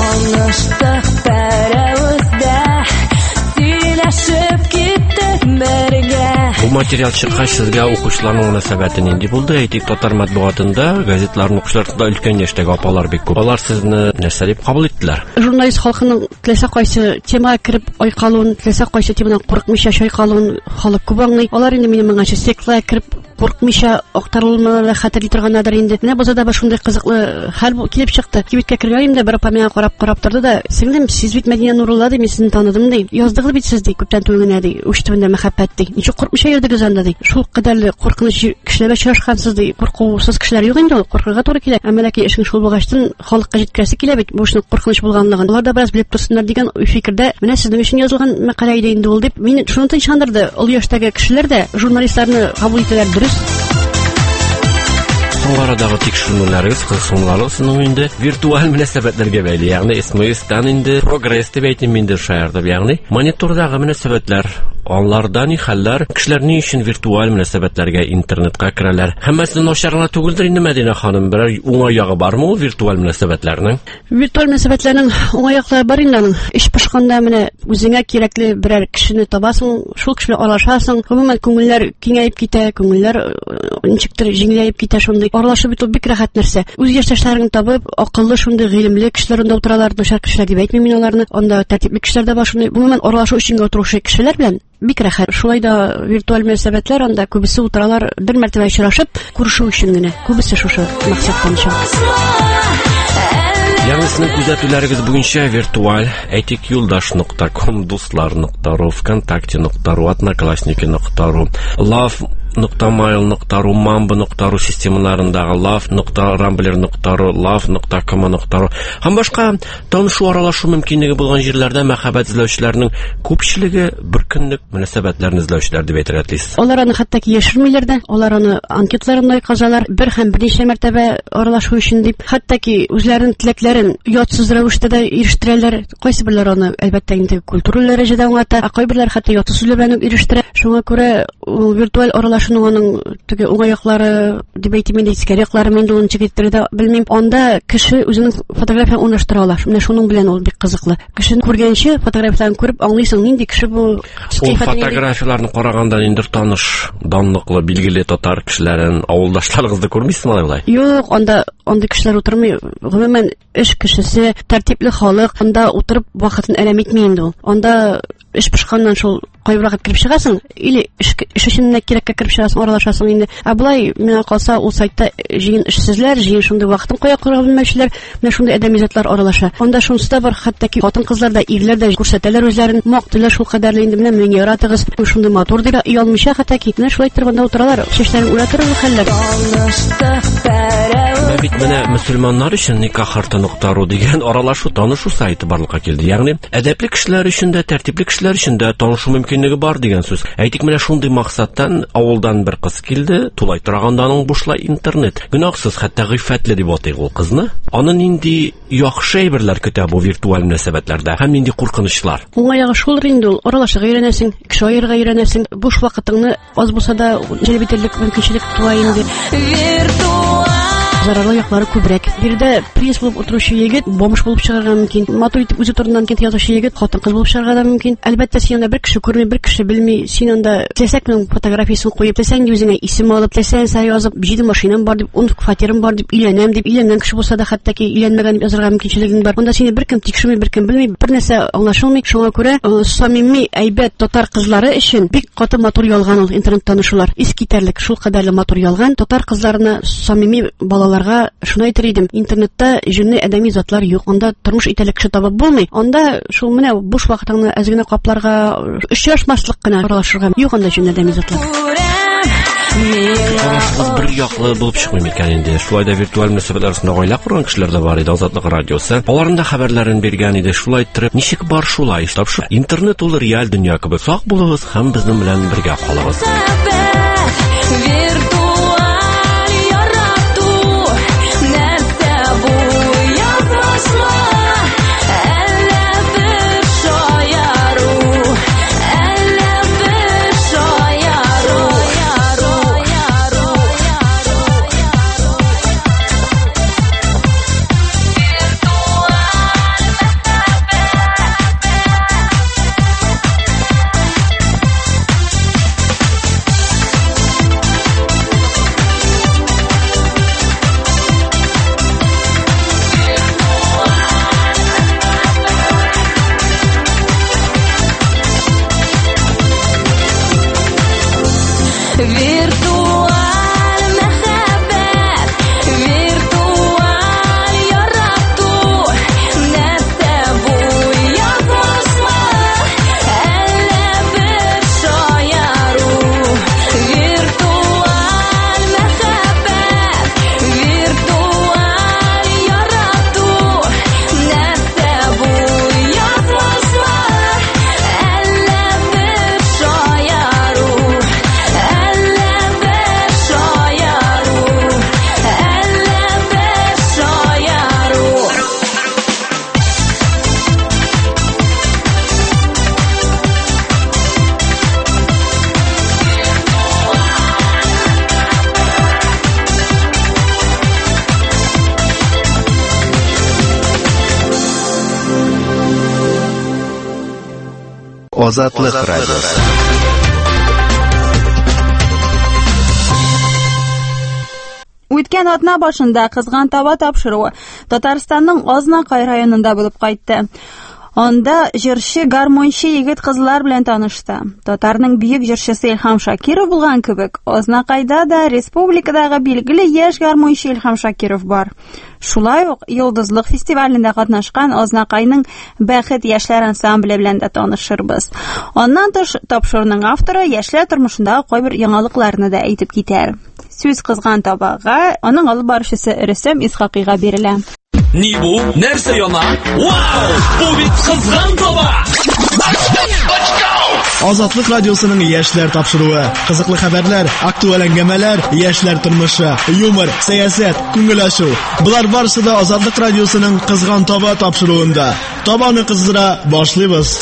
Таныштык пәрәвездә сөйләшеп киттек бергә. Бу материал чыккач, сезгә укучыларның мөнәсәбәте нинди булды? Әйтик, татар матбугатында, газетларны укучыларда өлкән яшьтәге апалар бик күп. Алар сезне нәрсә дип кабул иттеләр? Журналист халкының теләсә кайсы темага кирип айкалуын, теләсә кайсы темадан курыкмыйча чайкалуын халык күп аңлый. Алар инде минем моңача секла кирип курыкмыйча актарылмалы хәтерле торганнадыр инде. Менә базарда шундый кызыклы хәл килеп чыкты. Кибеткә кергәнем дә бер апа миңа карап торды да, "Сеңлем, сез бит Мәдинә Нурулла ди, мин сезне таныдым ди. Яздыгы бит сез ди, күптән түгенә ди. Үчтүендә мәхәббәт ди. Ничек курыкмыйча йөрдегез анда ди. Шул кадәрле куркыныч кешеләргә чыгышкансыз ди. Куркусыз кешеләр юк инде ул. Куркырга туры килә. Әмма ләкин эшең шул булгачтан халыкка җиткәсе килә бит. Бу эшнең куркыныч булганлыгын. Алар да бераз белеп турсыннар дигән фикердә, менә сезнең өчен язылган мәкалә иде инде ул дип, мине шуны тынчандырды. Ул яшьтәге кешеләр дә журналистларны кабул итәләр, дөрес. Соңгарадагы тикшерүләрегез, кызыксынуларыгыз инде виртуаль мөнәсәбәтләргә бәйле, ягъни SMS-тан инде прогресс дип әйтим инде шаярда, ягъни монитордагы мөнәсәбәтләр, аларда ни хәлләр, кешеләр ни өчен виртуаль мөнәсәбәтләргә интернетка керәләр? Һәммәсе начарына түгелдер инде, Мәдинә ханым, берәр уңай ягы бармы ул виртуаль мөнәсәбәтләрнең? Виртуаль мөнәсәбәтләрнең уңай яклары бар инде. Эш пошканда менә үзеңә кирәкле берәр кешене табасың, шул кешеләр аралашасың, гомумән күңелләр киңәеп китә, күңелләр ничектер җиңеләеп китә шундый. Аралашып бит ул бик рәхәт нәрсә. Үз яшьтәшләрен табып, акыллы шундый гыйлемле кешеләр анда утыралар, начар кешеләр дип әйтмим мин аларны. Анда тәртипле кешеләр дә бар шундый. Гомумән аралашу өчен утыручы кешеләр белән бик рәхәт. Шулай да виртуаль мөнәсәбәтләр анда күбесе утыралар, бер мәртәбә очрашып, күрешү өчен генә. Күбесе шушы максаттан чыга. Ягъни сезнең күзәтүләрегез буенча виртуаль, әйтик, юлдаш.com, дуслар.ру, вконтакте.ру, одноклассники.ру, love.mail.ru, mamba.ru системаларындагы love.rambler.ru, love.com.ru һәм башка танышу аралашу мөмкинлеге булган җирләрдә мәхәббәт эзләүчеләрнең күпчелеге бер көнлек мөнәсәбәтләрне эзләүчеләр дип әйтергә телисез. Алар аны хәтта яшермиләр дә, алар аны анкетларында язалар, бер һәм берничә мәртәбә аралашу өчен дип, хәтта ки үзләренең теләкләрен ятсыз рәвештә дә ирештерәләр. Кайсы бирләр аны әлбәттә инде культураль дәрәҗәдә аңлата, ә кайберләр хәтта ятсыз сүзләр белән ирештерә. Шуңа күрә виртуаль аралашуның теге уңай яклары дип әйтим инде, искәр яклары мен дә аны чигеттердә белмим. Анда кеше үзенең фотографиясын урнаштыра ала. Менә шуның белән ул бик кызыклы. Кешене күргәнче фотографиясын күреп аңлыйсың, нинди кеше бу. Ул фотографияларны караганда инде таныш, данлыклы, билгеле татар кешеләрен, авылдашларыгызды күрмисезме алай? Юк, анда кешеләр утырмый. Гомумән эш кешесе, тәртипле халык, анда утырып вакытын әрәм итми инде ул. Анда эш пешканнан шул кайбырак кирип чыгасың, или эш өчен кирәккә кирип чыгасың, аралашасың инде. Ә булай миңа калса ул сайтта җыен эшсезләр, җыен шундый вакытын кая куя белмәүчеләр, менә шундый адәми затлар аралаша. Анда шунысы да бар, хәтта ки хатын-кызлар да, ирләр дә күрсәтәләр үзләрен, мактыйлар шул кадәрле инде, менә мин яратыгыз, шундый матур дип ялмыйча, хәтта ки менә шулай торганда утыралар, чәчләрен уратыр хәлләр. Бит менә мөселманнар өчен nikah.ru дигән аралашу, танышу сайты барлыкка килде. Ягъни әдәпле кешеләр өчен дә, тәртипле кешеләр өчен дә танышу мөмкинлеге бар дигән сүз. Әйтик, менә шундый максаттан авылдан бер кыз килде, тулай торганда аның бушлай интернет. Гөнаһсыз, хәтта гыйффәтле дип атыйк ул кызны. Аны нинди яхшы әйберләр көтә бу виртуаль мөнәсәбәтләрдә һәм нинди куркынычлар? Уңайга шулдыр инде ул. Аралашырга өйрәнәсең, кеше аерга өйрәнәсең, буш вакытыңны аз булса да җәлеп итерлек мөмкинчелек туа инде. Зарарлы яклары күбрәк. Бирдә приз булып утыручы егет бомж булып чыгарга мөмкин. Матур итеп үзе турыннан кент язучы егет хатын-кыз булып чыгарга да мөмкин. Әлбәттә, син анда бер кеше күрми, бер кеше белми, син анда теләсәкнең фотографиясын куеп, теләсәң үзеңә исем алып, теләсәң язып, 7 машинам бар дип, 10 фатирым бар дип, өйләнәм дип, өйләнгән кеше булса да хәтта ки өйләнмәгән дип язарга мөмкинчелегең бар. Анда сине беркем тикшерми, беркем белми, бер нәрсә аңлашылмый. Шуңа күрә самими әйбәт татар кызлары өчен бик каты матур ялган ул интернет танышулар. Искитәрлек, шул кадәрле матур ялган. Татар кызларына, самими балаларга шуны әйтер идем, интернетта җүнле адәми затлар юк. Анда тормыш итәлек кеше табып булмый. Анда шул менә буш вакытыңны әзгенә капларга, очрашмаслык кына аралашырга юк анда җүнле адәми затлар. Бер яклы булып чыкмый микән инде. Шулай да виртуаль мөнәсәбәтләр арасында гаилә курган кешеләр дә бар иде. Азатлык радиосы аларның да хәбәрләрен биргән иде. Шулай итеп, ничек бар шулай. Тапшы, интернет ул реаль дөнья кебек. Сак булыгыз һәм безнең белән бергә калыгыз. Озатлык радиосы. Үткән атна башында кызган таба тапшыруы Татарстанның Азнакай районында булып кайтты. Анда җырчы, гармончы егет кызлар белән танышты. Татарның бөек җырчысы Илһам Шакиров булган кебек, Азнакайда да республикадагы билгеле яшь гармончы Илһам Шакиров бар. Шулай ук Йолдызлык фестивалендә катнашкан Азнакайның Бәхет яшьләр ансамбле белән дә танышырбыз. Аннан тыш, тапшыруның авторы яшьләр тормышындагы кайбер яңалыкларны да әйтеп китәр. Сүз кызган табага, аның алып баручысы Рөстәм Исхакыйга бирелә. Ни бу? Нәрсә яна? Вау! Бу бит кызган таба! Азатлык радиосының яшьләр тапшыруы. Кызыклы хәбәрләр, актуаль әңгәмәләр, яшьләр тормышы, юмор, сәясәт, күңел ачу. Булар барысы да Азатлык радиосының кызган таба тапшыруында. Табаны кыздыра башлыйбыз.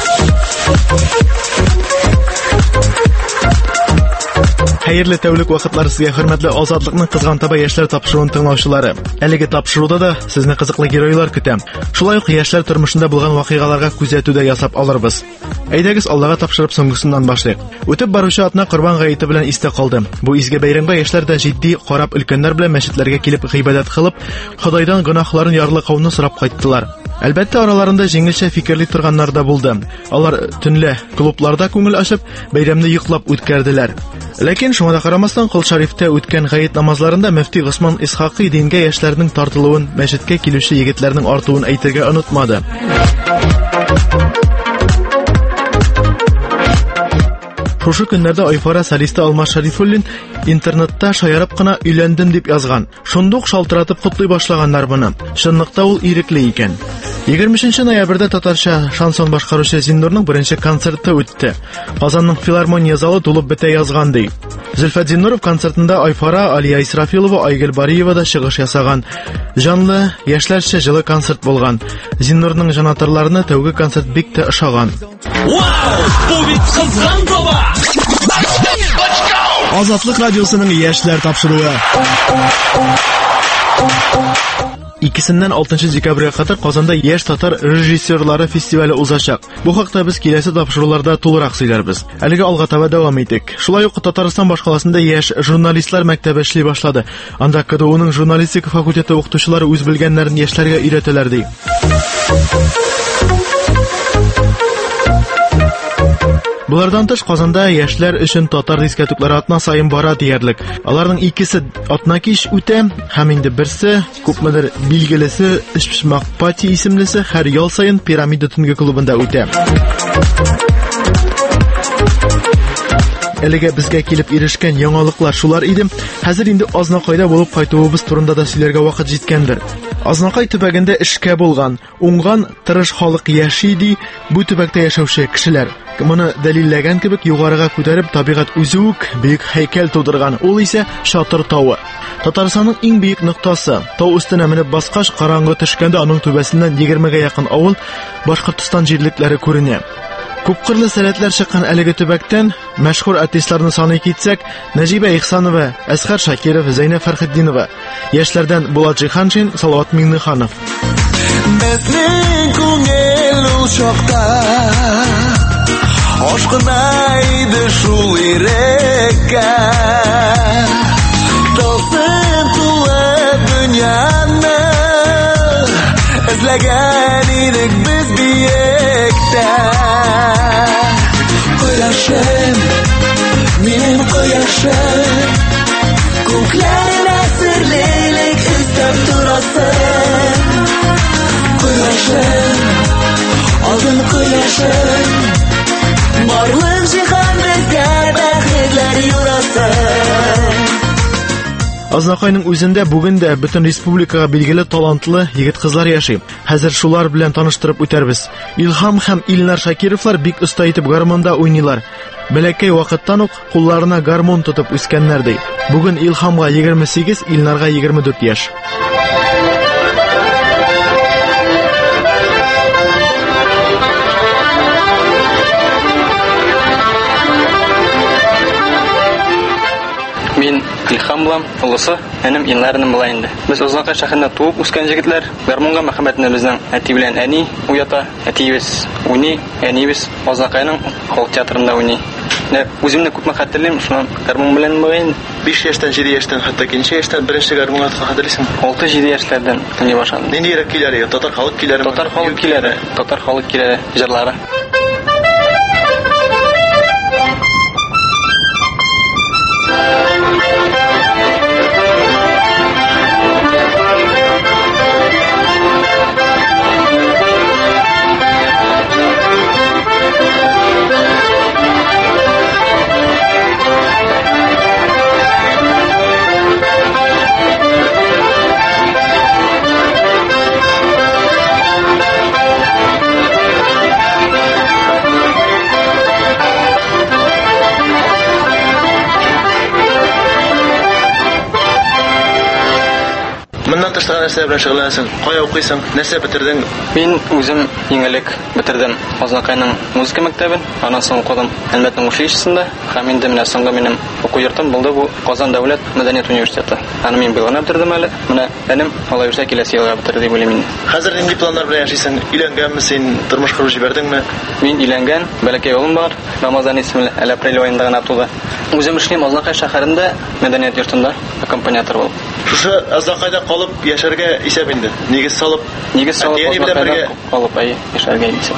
Хәерле тәүлек вакытлары сезгә, хөрмәтле Азатлыкның кызган таба яшьләр тапшыруын тыңлаучылары. Әлеге тапшыруда да сезне кызыклы геройлар көтә. Шулай ук яшьләр тормышында булган вакыйгаларга күзәтү дә ясап алырбыз. Әйдәгез, Аллага тапшырып соңгысыннан башлыйк. Үтеп баручы атна Корбан гаете белән истә калды. Бу изге бәйрәмгә яшьләр дә җитди карап өлкәннәр белән мәчетләргә килеп гыйбадәт кылып, Ходайдан гөнаһларын ярлыкауны сорап кайттылар. Әлбәттә, араларында җиңелчә фикерли торганнар да булды. Алар төнлә клубларда күңел ачып, бәйрәмне йоклап үткәрделәр. Ләкин шуңа да карамастан, Кол Шарифтә үткән гает намазларында мөфти Госман Исхакый дингә яшьләрнең тартылуын, мәчеткә килүче егетләрнең артуын әйтергә онытмады. Шушы көннәрдә Айфара солисты Алмаз Шарифуллин интернетта шаярып кына өйләндем дип язган. Шундук шалтыратып котлый башлаганнар моны. Чынлыкта ул ирекле икән. 23 ноябрьдә татарча шансон башкаручы Зиннурның беренче концерты үтте. Казанның филармония залы тулып бетә язган ди. Зөлфәт Зиннуров концертында Айфара, Алия Исрафилова, Айгөл Бариева да чыгыш ясаган. Жанлы, яшьләрчә җылы концерт булган. Зиннурның җанатарларына тәүге концерт бик тә ошаган. Вау! Бу бит кызган таба! Азатлык радиосының яшьләр тапшыруы. 2-ннән 6 декабрьгә кадәр Казанда яшь татар режиссерлары фестивале узачак. Бу хакта без киләсе тапшыруларда тулырак сөйләрбез. Әлегә алга таба дәвам итик. Шулай ук Татарстан башкаласында яшь журналистлар мәктәбе эшли башлады. Анда КДУның журналистика факультеты укытучылары үз белгәннәрен яшьләргә өйрәтәләр ди. Булардан тыш Казанда яшьләр өчен татар дискотеклары атна сайын бара диярлек. Аларның икесе атна кич үтә, һәм инде берсе, күпмедер билгелесе, Ишпишмак Пати исемлесе һәр ял сайын Пирамида төнге клубында үтә. Әлегә безгә килеп ирешкән яңалыклар шулар иде. Хәзер инде Азнакайда булып кайтуыбыз турында да сөйләргә вакыт җиткәндер. Азнакай төбәгендә эшкә булган, уңган, тырыш халык яши ди, бу төбәктә яшәүче кешеләр. Моны дәлилләгән кебек югарыга күтәреп табигать үзе үк бөек һәйкәл тудырган. Ул исә Шатыр тауы. Татарстанның иң бөек ноктасы. Тау өстенә менеп баскач, караңгы төшкәндә аның түбәсеннән 20-гә якын авыл, Башкортстан җирлекләре күренә. Күпкырлы сәләтләр чыккан әлеге төбәктән мәшһүр артистларны саный китсәк, Нәҗибә Ихсанова, Әсгар Шакиров, Зәйнәп Фәрхетдинова, яшьләрдән Булат Җиһаншин, Салават Миңнеханов. Безнең күңел ул чакта ашкына иде шул иреккә. Тылсым тулы дөньяны эзләгән идек без биектә. Кояшым, минем кояшым, күкләренә серлелек истәп торасың. Кояшым, алтын кояшым, барлык җиһан безгә бәхетләр юрасың. Азнакайның үзендә бүген дә бөтен республикага билгеле талантлы егет-кызлар яши. Хәзер шулар белән таныштырып үтәрбез. Илһам һәм Илнар Шакировлар бик оста итеп гармонда уйныйлар. Бәләкәй вакыттан ук кулларына гармон тотып үскәннәр ди. Бүген Илһамга 28, Илнарга 24 яшь. Мин Илһам булам, улысы, энем Илнарның була инде. Без Азнакай шәһәрендә туып үскән җегетләр, гармонга мәхәббәтне безнең әти белән әни уята, әтиебез уйный, әнибез Азнакайның халык театрында уйный. Үземне күпме хәтерлим, шуның гармон белән булган. 5 яшьтән, 7 яшьтән, хәтта кинче яшьтән беренче гармонга хәтерлисең? 6-7 яшьләрдән уйный башладым. Нинди көйләре? Татар халык көйләре? Татар халык көйләре, татар халык көйләре, җырлары. Моннан тыш нәрсә белән шөгыльләнәсең? Кая укыйсың? Нәрсә бетердең? Мин үзем еңелек бетердем Азнакайның музыка мәктәбен, аннан соң укыдым Әлмәтнең училищесында, һәм инде менә соңгы минем уку йортым булды бу Казан дәүләт мәдәният университеты. Аны мин быел бетердем әле. Менә энем алай үсә киләсе елга бетерде дип уйлыйм мин. Хәзер нинди планнар белән яшисең? Өйләнгәнме син? Тормыш корып җибәрдеңме? Мин өйләнгән, бәләкәй улым бар. Рамазан исемле, әле апрель аенда гына туды. Үзем эшлим Азнакай шәһәрендә мәдәният йортында аккомпаниатор булып. Шушы Азнакайда калып яшәргә исәп инде. Нигез салып Азнакайда калып яшәргә исәп.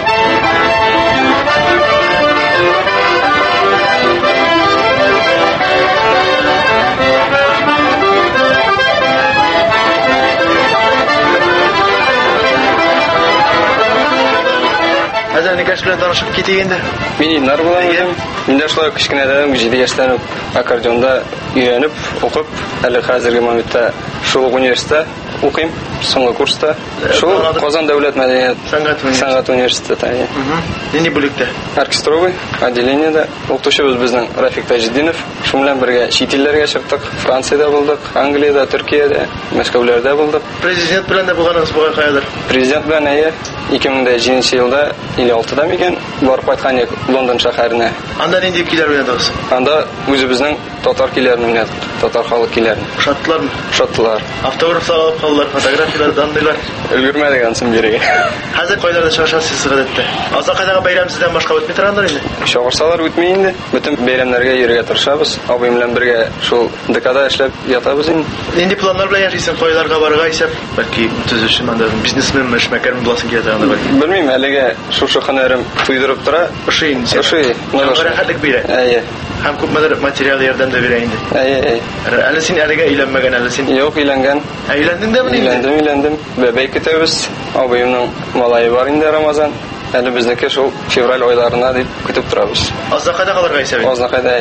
Хәзер никаш белән танышып китик инде. Мин Илнар булам. Мин дә шулай кичкенәдән 7 яшьтән үк аккордеонда өйрәнеп, укып, әле хәзерге моментта шул университетта укыйм, соңгы курста. Шул Казан дәүләт мәдәният сәнгать университеты. Нинди бүлектә? Оркестровый отделениедә укытучыбыз безнең Рафик Таҗетдинов. Шул белән бергә чит илләргә чыктык. Франциядә булдык, Англиядә, Төркиядә, Мәскәүләрдә булдык. Президент белән дә булганыгыз бугай каядыр? Президент белән 2007 елда 56-да микән барып кайткан идек Лондон шәһәренә. Анда нинди көйләр уйнадыгыз? Анда үзебезнең татар көйләрен уйнадык, татар халык көйләрен. Шаттылармы? Шаттылар. Автограф алып калдылар, фотографиялар данлыйлар. Өлгермәдек ансын бирегә. Хәзер кайларда чыгышасыз гадәттә? Азнакайдагы бәйрәм сездән башка үтми торгандыр инде? Чыгышсалар үтми инде. Бөтен бәйрәмнәргә йөрергә тырышабыз. Абыем белән бергә шул ДКда эшләп ятабыз инде. Нинди планнар белән яшисең? Кайларга барырга исәп? Бәлки төзүче монда бизнесмен, эшмәкәр буласың килә торганда бәлки. Белмим, әлегә шушы һөнәрем туйдырып тора. Ошый инде. Ошый. Рәхәтлек бирә. Әйе. Һәм күпмедер материал ярдәм дә бирә инде. Әйе. Әле син әлегә өйләнмәгән, әле син? Юк, өйләнгән. Өйләндең дәме инде? Өйләндем. Бәбәй көтәбез. Абыемның малае бар инде Рамазан. Әле безнеке шул февраль айларына дип көтеп торабыз. Азнакайда калырга исәп. Азнакайда.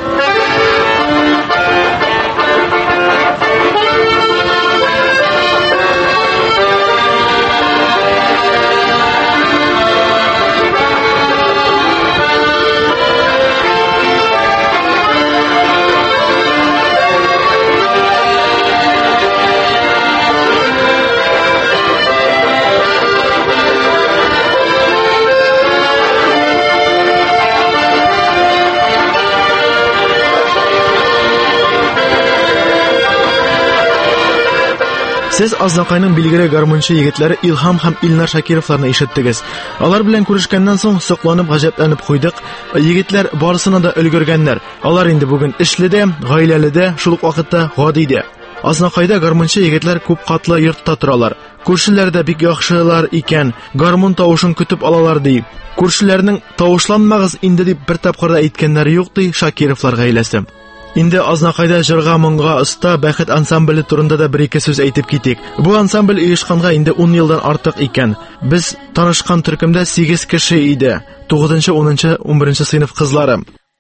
Сез Азнакайның билгеле гармончы егетләре Илһам һәм Илнар Шакировларны ишеттегез. Алар белән күрешкәннән соң сокланып, гаҗәпләнеп куйдык. Егетләр барысына да өлгергәннәр. Алар инде бүген эшле дә, гаиләле дә, шул ук вакытта гади дә. Азнакайда гармунчы егетләр күп катлы йортта торалар. Күршеләр дә бик яхшылар икән, гармун тавышын көтеп алалар ди. Күршеләрнең тавышланмагыз инде дип бер тапкыр да әйткәннәре юк ди Шакировлар гаиләсе. Инде Азнакайда җырга моңга оста Бәхет ансамбле турында да бер-ике сүз әйтеп китик. Бу ансамбль оешканга инде 10 елдан артык икән. Без танышкан төркемдә 8 кеше иде. 9-нчы, 10-нчы, 11-нче сыйныф кызлары.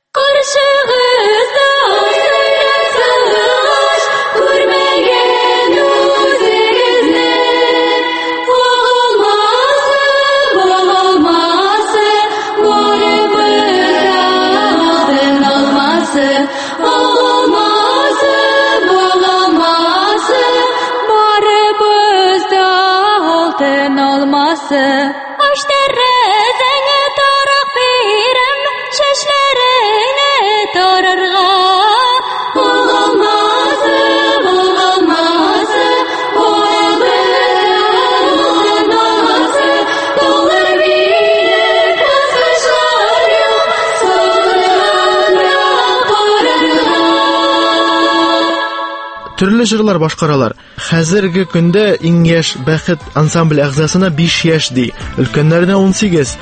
Төрле җырлар башкаралар. Хәзерге көндә иң яшь Бәхет ансамбль әгъзасына 5 яшь ди. Өлкәннәренә 18.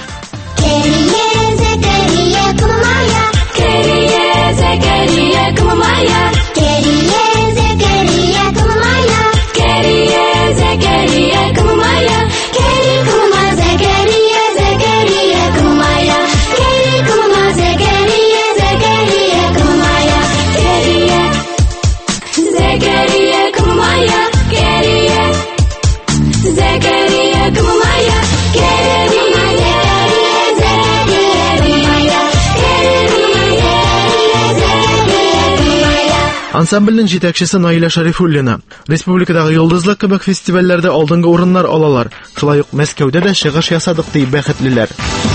Ансамбльнең җитәкчесе Наилә Шарифуллина. Республикадагы йолдызлык кебек фестивальләрдә алдынгы урыннар алалар. Шулай ук Мәскәүдә дә чыгыш ясадык ди бәхетлеләр.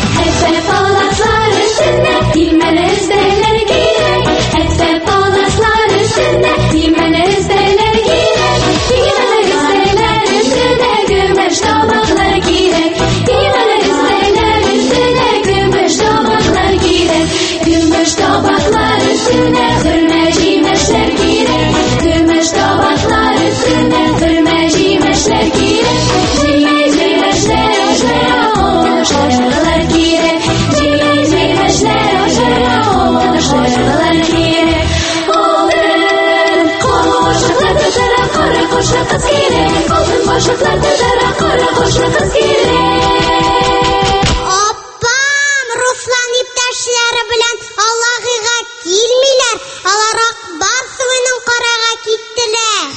Апам, Руслан иптәшләре белән Аллаһыга килмиләр. Алар Акбар суының карага киттеләр.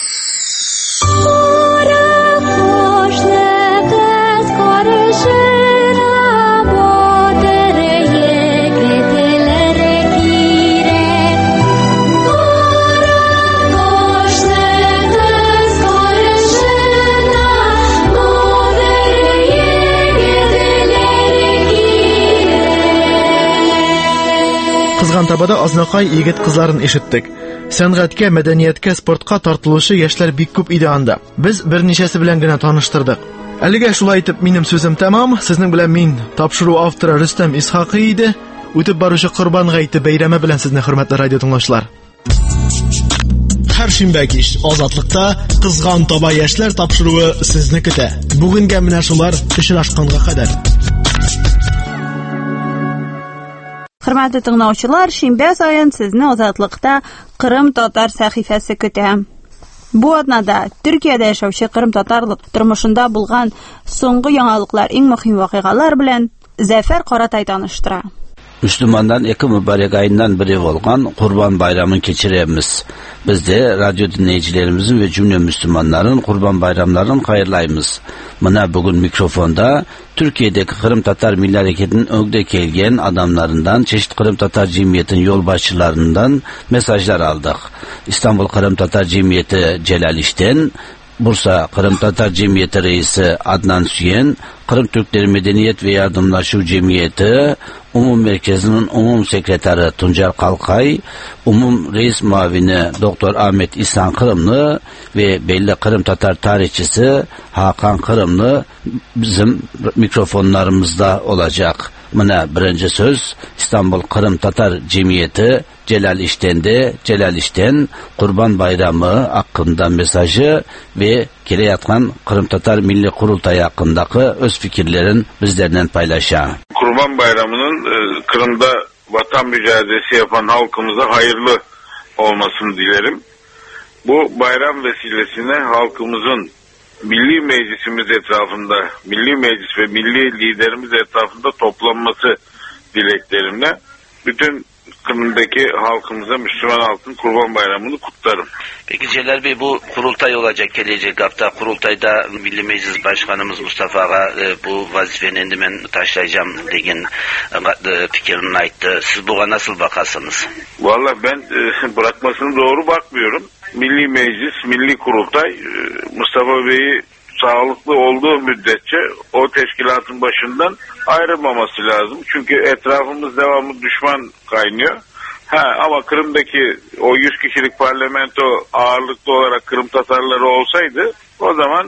Табада Азнакай егет кызларын ишеттек. Сәнгатькә, мәдәнияткә, спортка тартылучы яшьләр бик күп иде анда. Без берничәсе белән генә таныштырдык. Әлегә шулай итеп минем сүзем тәмам. Сезнең белән мин тапшыру авторы Рөстәм Исхакый иде. Үтеп баручы Корбан гаете бәйрәме белән сезне хөрмәтле радио тыңлаучылар. Һәр шимбә кич Азатлыкта кызган таба яшьләр тапшыруы сезне көтә. Бүгенгә менә шулар очрашканга кадәр. Хөрмәтле тыңлаучылар, шимбә саен сезне Азатлыкта Кырым татар сәхифәсе көтә. Бу атнада Төркиядә яшәүче кырым татарлык тормышында булган соңгы яңалыклар, иң мөһим вакыйгалар белән Зәфәр Каратай таныштыра. Müslümanların iki mübarek ayından biri olan Kurban Bayramı'nı geçiremiz. Biz de radyo dinleyicilerimizin ve cümle Müslümanların Kurban Bayramlarını hayırlayımız. Buna bugün mikrofonda Türkiye'deki Kırım Tatar Milli Hareketi'nin ögde kelgen adamlarından, çeşitli Kırım Tatar Cemiyeti'nin yolbaşçılarından mesajlar aldık. İstanbul Kırım Tatar Cemiyeti Celal İşten, Bursa Kırım Tatar Cemiyeti Reisi Adnan Süyen, Kırım Türkleri Medeniyet ve Yardımlaşma Cemiyeti Umum Merkezi'nin Umum Sekreteri Tuncer Kalkay, Umum Reis Muavini Doktor Ahmet İhsan Kırımlı ve belli Kırım Tatar tarihçisi Hakan Kırımlı bizim mikrofonlarımızda olacak. Mına birinci söz İstanbul Kırım Tatar Cemiyeti Celal İşten Kurban Bayramı hakkında mesajı ve kelayatkan Kırım Tatar Milli Kurultayı hakkındaki öz fikirlerin bizlerden paylaşa. Kurban Bayramı'nın Kırım'da vatan mücadelesi yapan halkımıza hayırlı olmasını dilerim. Bu bayram vesilesine halkımızın Milli Meclisimiz etrafında, Milli Meclis ve Milli Liderimiz etrafında toplanması dileklerimle bütün Kırım'daki halkımıza, Müslüman halkın Kurban Bayramı'nı kutlarım. Peki Celal Bey, bu kurultay olacak gelecek hafta. Kurultayda Milli Meclis Başkanımız Mustafa Ağa bu vazifeni endimen taşlayacağım degen fikrini aytdı. Siz buna nasıl bakasınız? Vallahi ben bırakmasını doğru bakmıyorum. Milli Meclis, Milli Kurultay Mustafa Bey'i sağlıklı olduğu müddetçe o teşkilatın başından ayrılmaması lazım. Çünkü etrafımız devamlı düşman kaynıyor. Ama Kırım'daki o 100 kişilik parlamento ağırlıklı olarak Kırım Tatarları olsaydı o zaman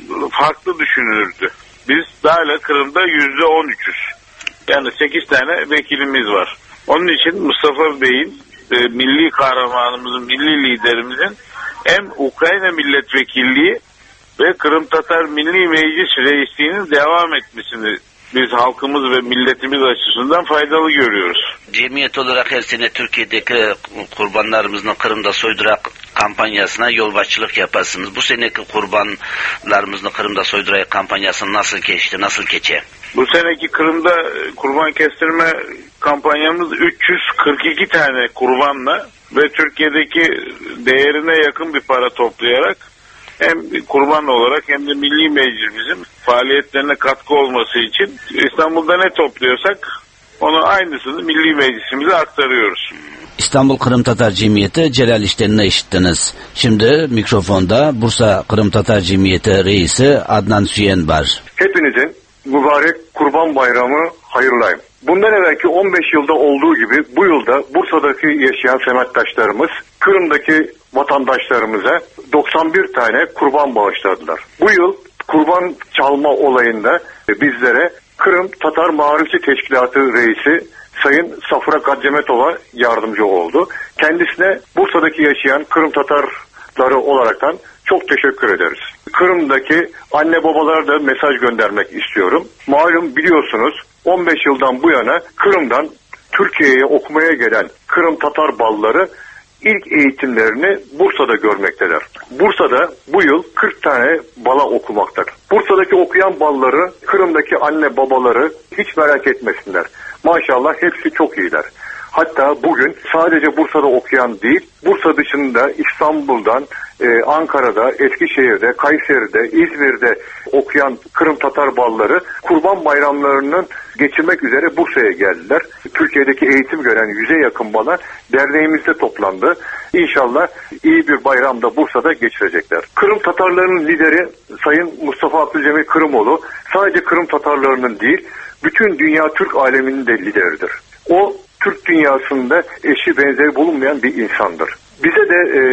farklı düşünülürdü. Biz hala Kırım'da %13'üz. Yani 8 tane vekilimiz var. Onun için Mustafa Bey'in milli kahramanımızın, milli liderimizin hem Ukrayna milletvekilliği ve Kırım Tatar Milli Meclis reisliğinin devam etmesini biz halkımız ve milletimiz açısından faydalı görüyoruz. Cemiyet olarak her sene Türkiye'deki kurbanlarımızın Kırım'da soydurak kampanyasına yol başçılık yaparsınız. Bu seneki kurbanlarımızın Kırım'da soydurak kampanyası nasıl geçti, nasıl geçe? Bu seneki Kırım'da kurban kestirme kampanyamız 342 tane kurbanla ve Türkiye'deki değerine yakın bir para toplayarak hem kurban olarak hem de Milli Meclisimizin faaliyetlerine katkı olması için İstanbul'da ne topluyorsak onun aynısını Milli Meclisimize aktarıyoruz. İstanbul Kırım Tatar Cemiyeti Celal İşten'ini işittiniz. Şimdi mikrofonda Bursa Kırım Tatar Cemiyeti Reisi Adnan Süyen var. Hepinizin mübarek Kurban Bayramı hayırlayım. Bundan evvelki 15 yılda olduğu gibi bu yılda Bursa'daki yaşayan sanatdaşlarımız Kırım'daki vatandaşlarımıza 91 tane kurban bağışladılar. Bu yıl kurban çalma olayında bizlere Kırım Tatar Marifçi Teşkilatı Reisi Sayın Safura Gadcemetova yardımcı oldu. Kendisine Bursa'daki yaşayan Kırım Tatarları olaraktan çok teşekkür ederiz. Kırım'daki anne babalara da mesaj göndermek istiyorum. Malum biliyorsunuz 15 yıldan bu yana Kırım'dan Türkiye'ye okumaya gelen Kırım Tatar balları ilk eğitimlerini Bursa'da görmekteler. Bursa'da bu yıl 40 tane bala okumaktadır. Bursa'daki okuyan balları Kırım'daki anne babaları hiç merak etmesinler. Maşallah hepsi çok iyiler. Hatta bugün sadece Bursa'da okuyan değil, Bursa dışında İstanbul'dan, Ankara'da, Eskişehir'de, Kayseri'de, İzmir'de okuyan Kırım Tatar balları Kurban bayramlarının geçirmek üzere Bursa'ya geldiler. Türkiye'deki eğitim gören 100'e yakın bala derneğimizde toplandı. İnşallah iyi bir bayramda Bursa'da geçirecekler. Kırım Tatarlarının lideri Sayın Mustafa Abdülcemil Kırımoğlu sadece Kırım Tatarlarının değil, bütün dünya Türk aleminin de lideridir. O Türk dünyasında eşi benzeri bulunmayan bir insandır. Bize de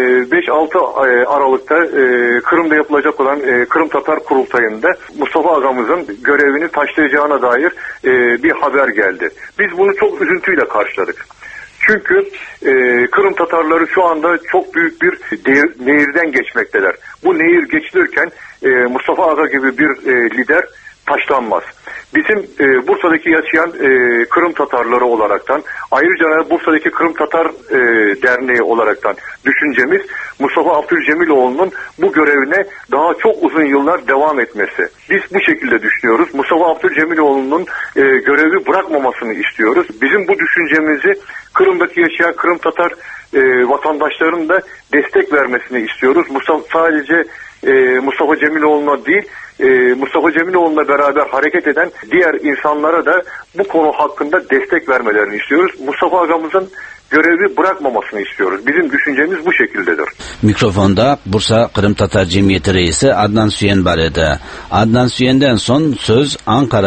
5-6 Aralık'ta Kırım'da yapılacak olan Kırım Tatar Kurultayı'nda Mustafa Ağamızın görevini taşlayacağına dair bir haber geldi. Biz bunu çok üzüntüyle karşıladık. Çünkü Kırım Tatarları şu anda çok büyük bir nehirden geçmekteler. Bu nehir geçilirken Mustafa Ağa gibi bir lider taşlanmaz. Bizim Bursa'daki yaşayan Kırım Tatarları olaraktan, ayrıca Bursa'daki Kırım Tatar Derneği olaraktan düşüncemiz Mustafa Abdülcemiloğlu'nun bu görevine daha çok uzun yıllar devam etmesi. Biz bu şekilde düşünüyoruz. Mustafa Abdülcemiloğlu'nun görevi bırakmamasını istiyoruz. Bizim bu düşüncemizi Kırım'daki yaşayan Kırım Tatar vatandaşların da destek vermesini istiyoruz. Sadece Mustafa Cemiloğlu'na değil, Mustafa Cemiloğlu'na beraber hareket eden diğer insanlara da bu konu hakkında destek vermelerini istiyoruz. Mustafa Ağamızın görevi bırakmamasını istiyoruz. Bizim düşüncemiz bu şekildedir. Mikrofonda Bursa Kırım Tatar Cemiyeti Reisi Adnan Süyen barede. Adnan Süyen'den son söz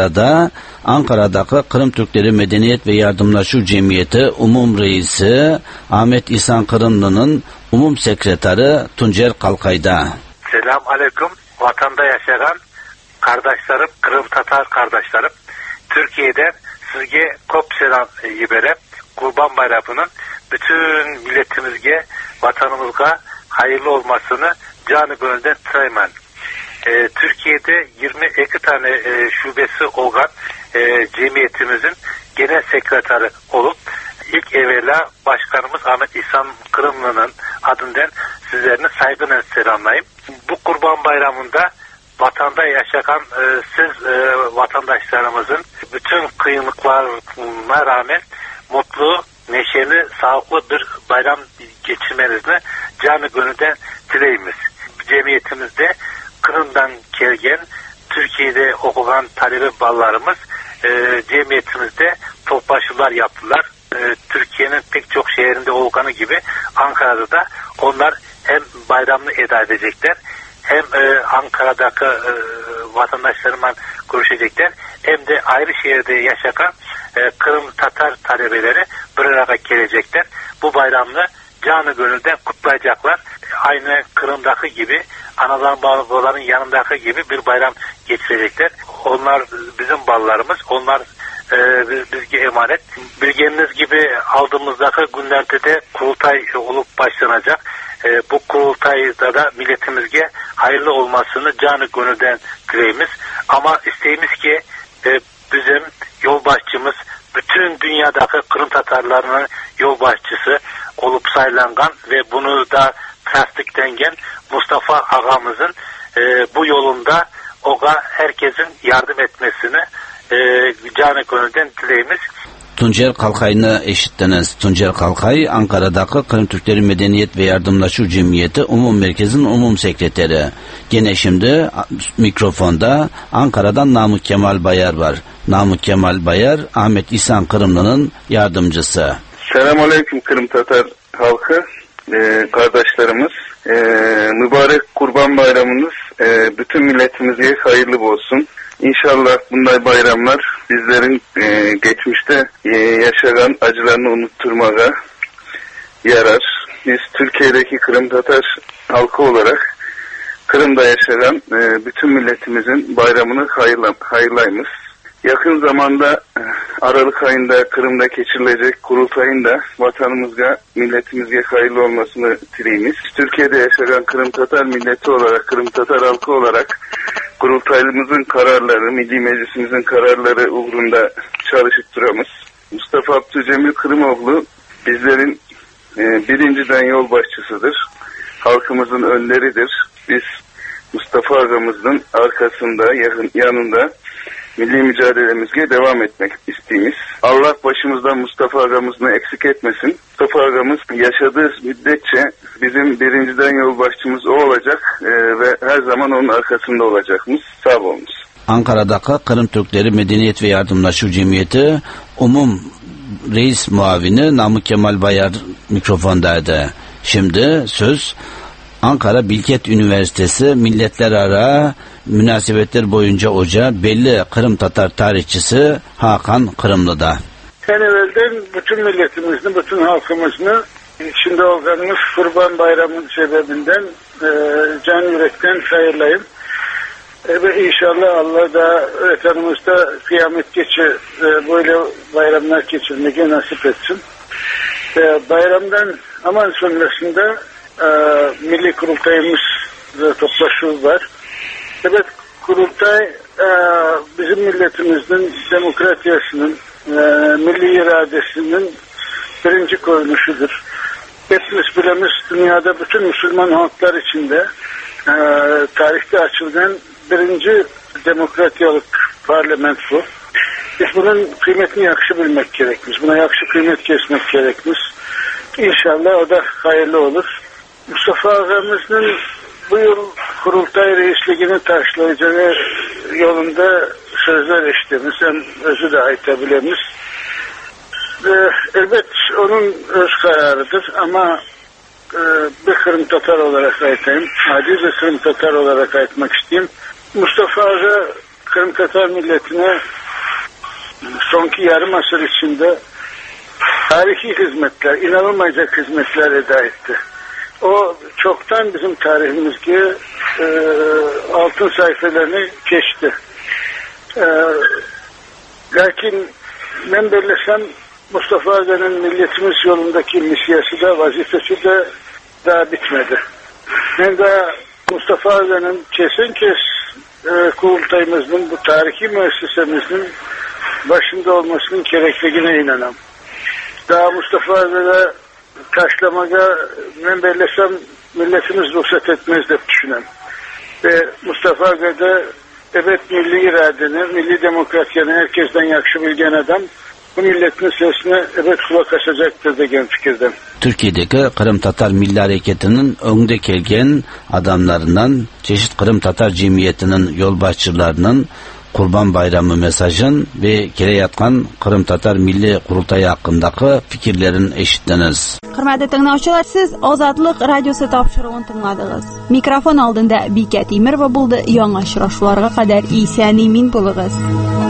Ankara'daki Kırım Türkleri Medeniyet ve Yardımlaşma Cemiyeti Umum Reisi Ahmet İhsan Kırımlı'nın Umum Sekreteri Tuncer Kalkay'da. Selam aleyküm. Vatanda yaşayan kardeşlerim, Kırım Tatar kardeşlerim. Türkiye'den sizge kop selam yiberep Kurban Bayramı'nın bütün milletimizge, vatanımızga hayırlı olmasını canı gönülden tilayman. Türkiye'de 22 tane şubesi olan cemiyetimizin genel sekreteri olup ilk evvela başkanımız Ahmet İhsan Kırımlı'nın adından sizlerini saygıyla selamlayayım. Bu Kurban Bayramı'nda vatanda yaşayan siz vatandaşlarımızın bütün kıyımlıklarına rağmen mutlu, neşeli, sağlıklı bir bayram geçirmenizni canı gönülden dileyimiz. Cemiyetimizde Kırım'dan gelgen, Türkiye'de okuyan talebe ballarımız cemiyetimizde toplaşılar yaptılar. Türkiye'nin pek çok şehrinde olduğu gibi Ankara'da da onlar hem bayramını eda edecekler, hem Ankara'daki vatandaşlarımla görüşecekler, hem de ayrı şehirde yaşayan Kırım Tatar talebeleri bir araya gelecekler. Bu bayramını canı gönülden kutlayacaklar. Aynı Kırım'daki gibi, anadan babaların yanındaki gibi bir bayram geçirecekler. Onlar bizim ballarımız, onlar bizge emanet. Bildiğiniz gibi aldığımızdaki günlerde de kurultay olup başlanacak. Bu kurultayda da milletimizge hayırlı olmasını canı gönülden dileyimiz. Ama isteğimiz ki bizim yolbaşçımız, bütün dünyadaki Kırım Tatarlarının yolbaşçısı olup sayılangan ve bunu da tasdiklengen Mustafa ağamızın bu yolunda oga herkesin yardım etmesini canı gönülden dileyimiz. Tuncer Kalkay'ını eşittiniz. Tuncer Kalkay, Ankara'daki Kırım Türkleri Medeniyet ve Yardımlaşma Cemiyeti Umum Merkez'in Umum Sekreteri. Gene şimdi mikrofonda Ankara'dan Namık Kemal Bayar var. Namık Kemal Bayar, Ahmet İhsan Kırımlı'nın yardımcısı. Selamünaleyküm Kırım Tatar halkı, kardeşlerimiz. Mübarek Kurban Bayramınız bütün milletimize hayırlı olsun. İnşallah bunday bayramlar bizlerin geçmişte yaşanan acılarını unutturmaya yarar. Biz Türkiye'deki Kırım Tatar halkı olarak Kırım'da yaşayan bütün milletimizin bayramını hayırlayımız. Yakın zamanda Aralık ayında Kırım'da geçirilecek kurultayın da vatanımızga, milletimizge hayırlı olmasını dileyimiz. Türkiye'de yaşayan Kırım Tatar milleti olarak, Kırım Tatar halkı olarak kurultaylımızın kararları, Milli Meclisimizin kararları uğrunda çalışıp duramız. Mustafa Abdülcemil Kırımoğlu bizlerin birinciden yol başçısıdır. Halkımızın önderidir. Biz Mustafa ağamızın arkasında, yanında milli mücadelemizge devam etmek isteğimiz. Allah başımızdan Mustafa ağamızını eksik etmesin. Mustafa ağamız yaşadığı müddetçe bizim birinciden yol başçımız o olacak ve her zaman onun arkasında olacakmış. Sağ olunuz. Ankara'daki Kırım Türkleri Medeniyet ve Yardımlaşma Cemiyeti Umum Reis Muavini Namık Kemal Bayar mikrofondaydı. Şimdi söz Ankara Bilkent Üniversitesi Milletler Ara Münasebetler Boyunca Hoca belli Kırım Tatar tarihçisi Hakan Kırımlı'da. En evvelden bütün milletimizin, bütün halkımızın içinde olduğumuz Kurban Bayramı'nın sebebinden can yürekten hayırlayım. Ve inşallah Allah da vatanımızda kıyamet geçe böyle bayramlar geçirmeyi nasip etsin. Bayramdan hemen sonrasında milli kurultayımız toplaşıyor var. Evet, kurultay bizim milletimizin demokrasisinin, milli iradesinin birinci koyunuşudur. Hepimiz bilemiz dünyada bütün Müslüman halklar içinde tarihte açılan birinci demokratik parlamento. Biz bunun kıymetini yakışı bilmek gerekmiş. Buna yakışı kıymet kesmek gerekmiş. İnşallah o da hayırlı olur. Mustafa ağamızın bu yıl kurultay reisliğini taşlayacağı yolunda sözler işitimiz. Hem özü de aytabilemiz. Elbet onun öz kararıdır ama bir Kırım Tatar olarak aytayım. Aciz bir Kırım Tatar olarak aytmak isteyeyim. Mustafa Ağa Kırım Tatar milletine sonki yarım asır içinde tarihi hizmetler, inanılmayacak hizmetler eda etti. O çoktan bizim tarihimizde altın sayfalarını geçti. Lakin Ben belirlesem Mustafa Aga'nın milletimiz yolundaki misyası da vazifesi de daha bitmedi. Ben de Mustafa Aga'nın kesin kurultayımızın, bu tarihi müessesemizin başında olmasının gerektiğine inanam. Daha Mustafa Aga'da taşlamaga ben belirlesem milletimiz ruhsat etmez de düşünem. Ve Mustafa Aga'da evet milli iradeni, milli demokrasiyonu herkesten yakşı bilgen adam bu milletin sesine evet kulak asacaktır degan fikirdem. Türkiye'deki Kırım Tatar Milli Hareketi'nin önde kelgen adamlarından, çeşit Kırım Tatar cemiyetinin yol başçılarının Kurban Bayramı mesajın ve keleyatkan Kırım Tatar Milli Kurultayı hakkındaki fikirlerin eşitleniriz. Hürmetli dinleyiciler, siz Azadlık Radyosu tapşırığını dinlediniz. Mikrofon aldığında Bika Timir ve buldu. Yanlış raşlarına kadar iyisini min bulunuz.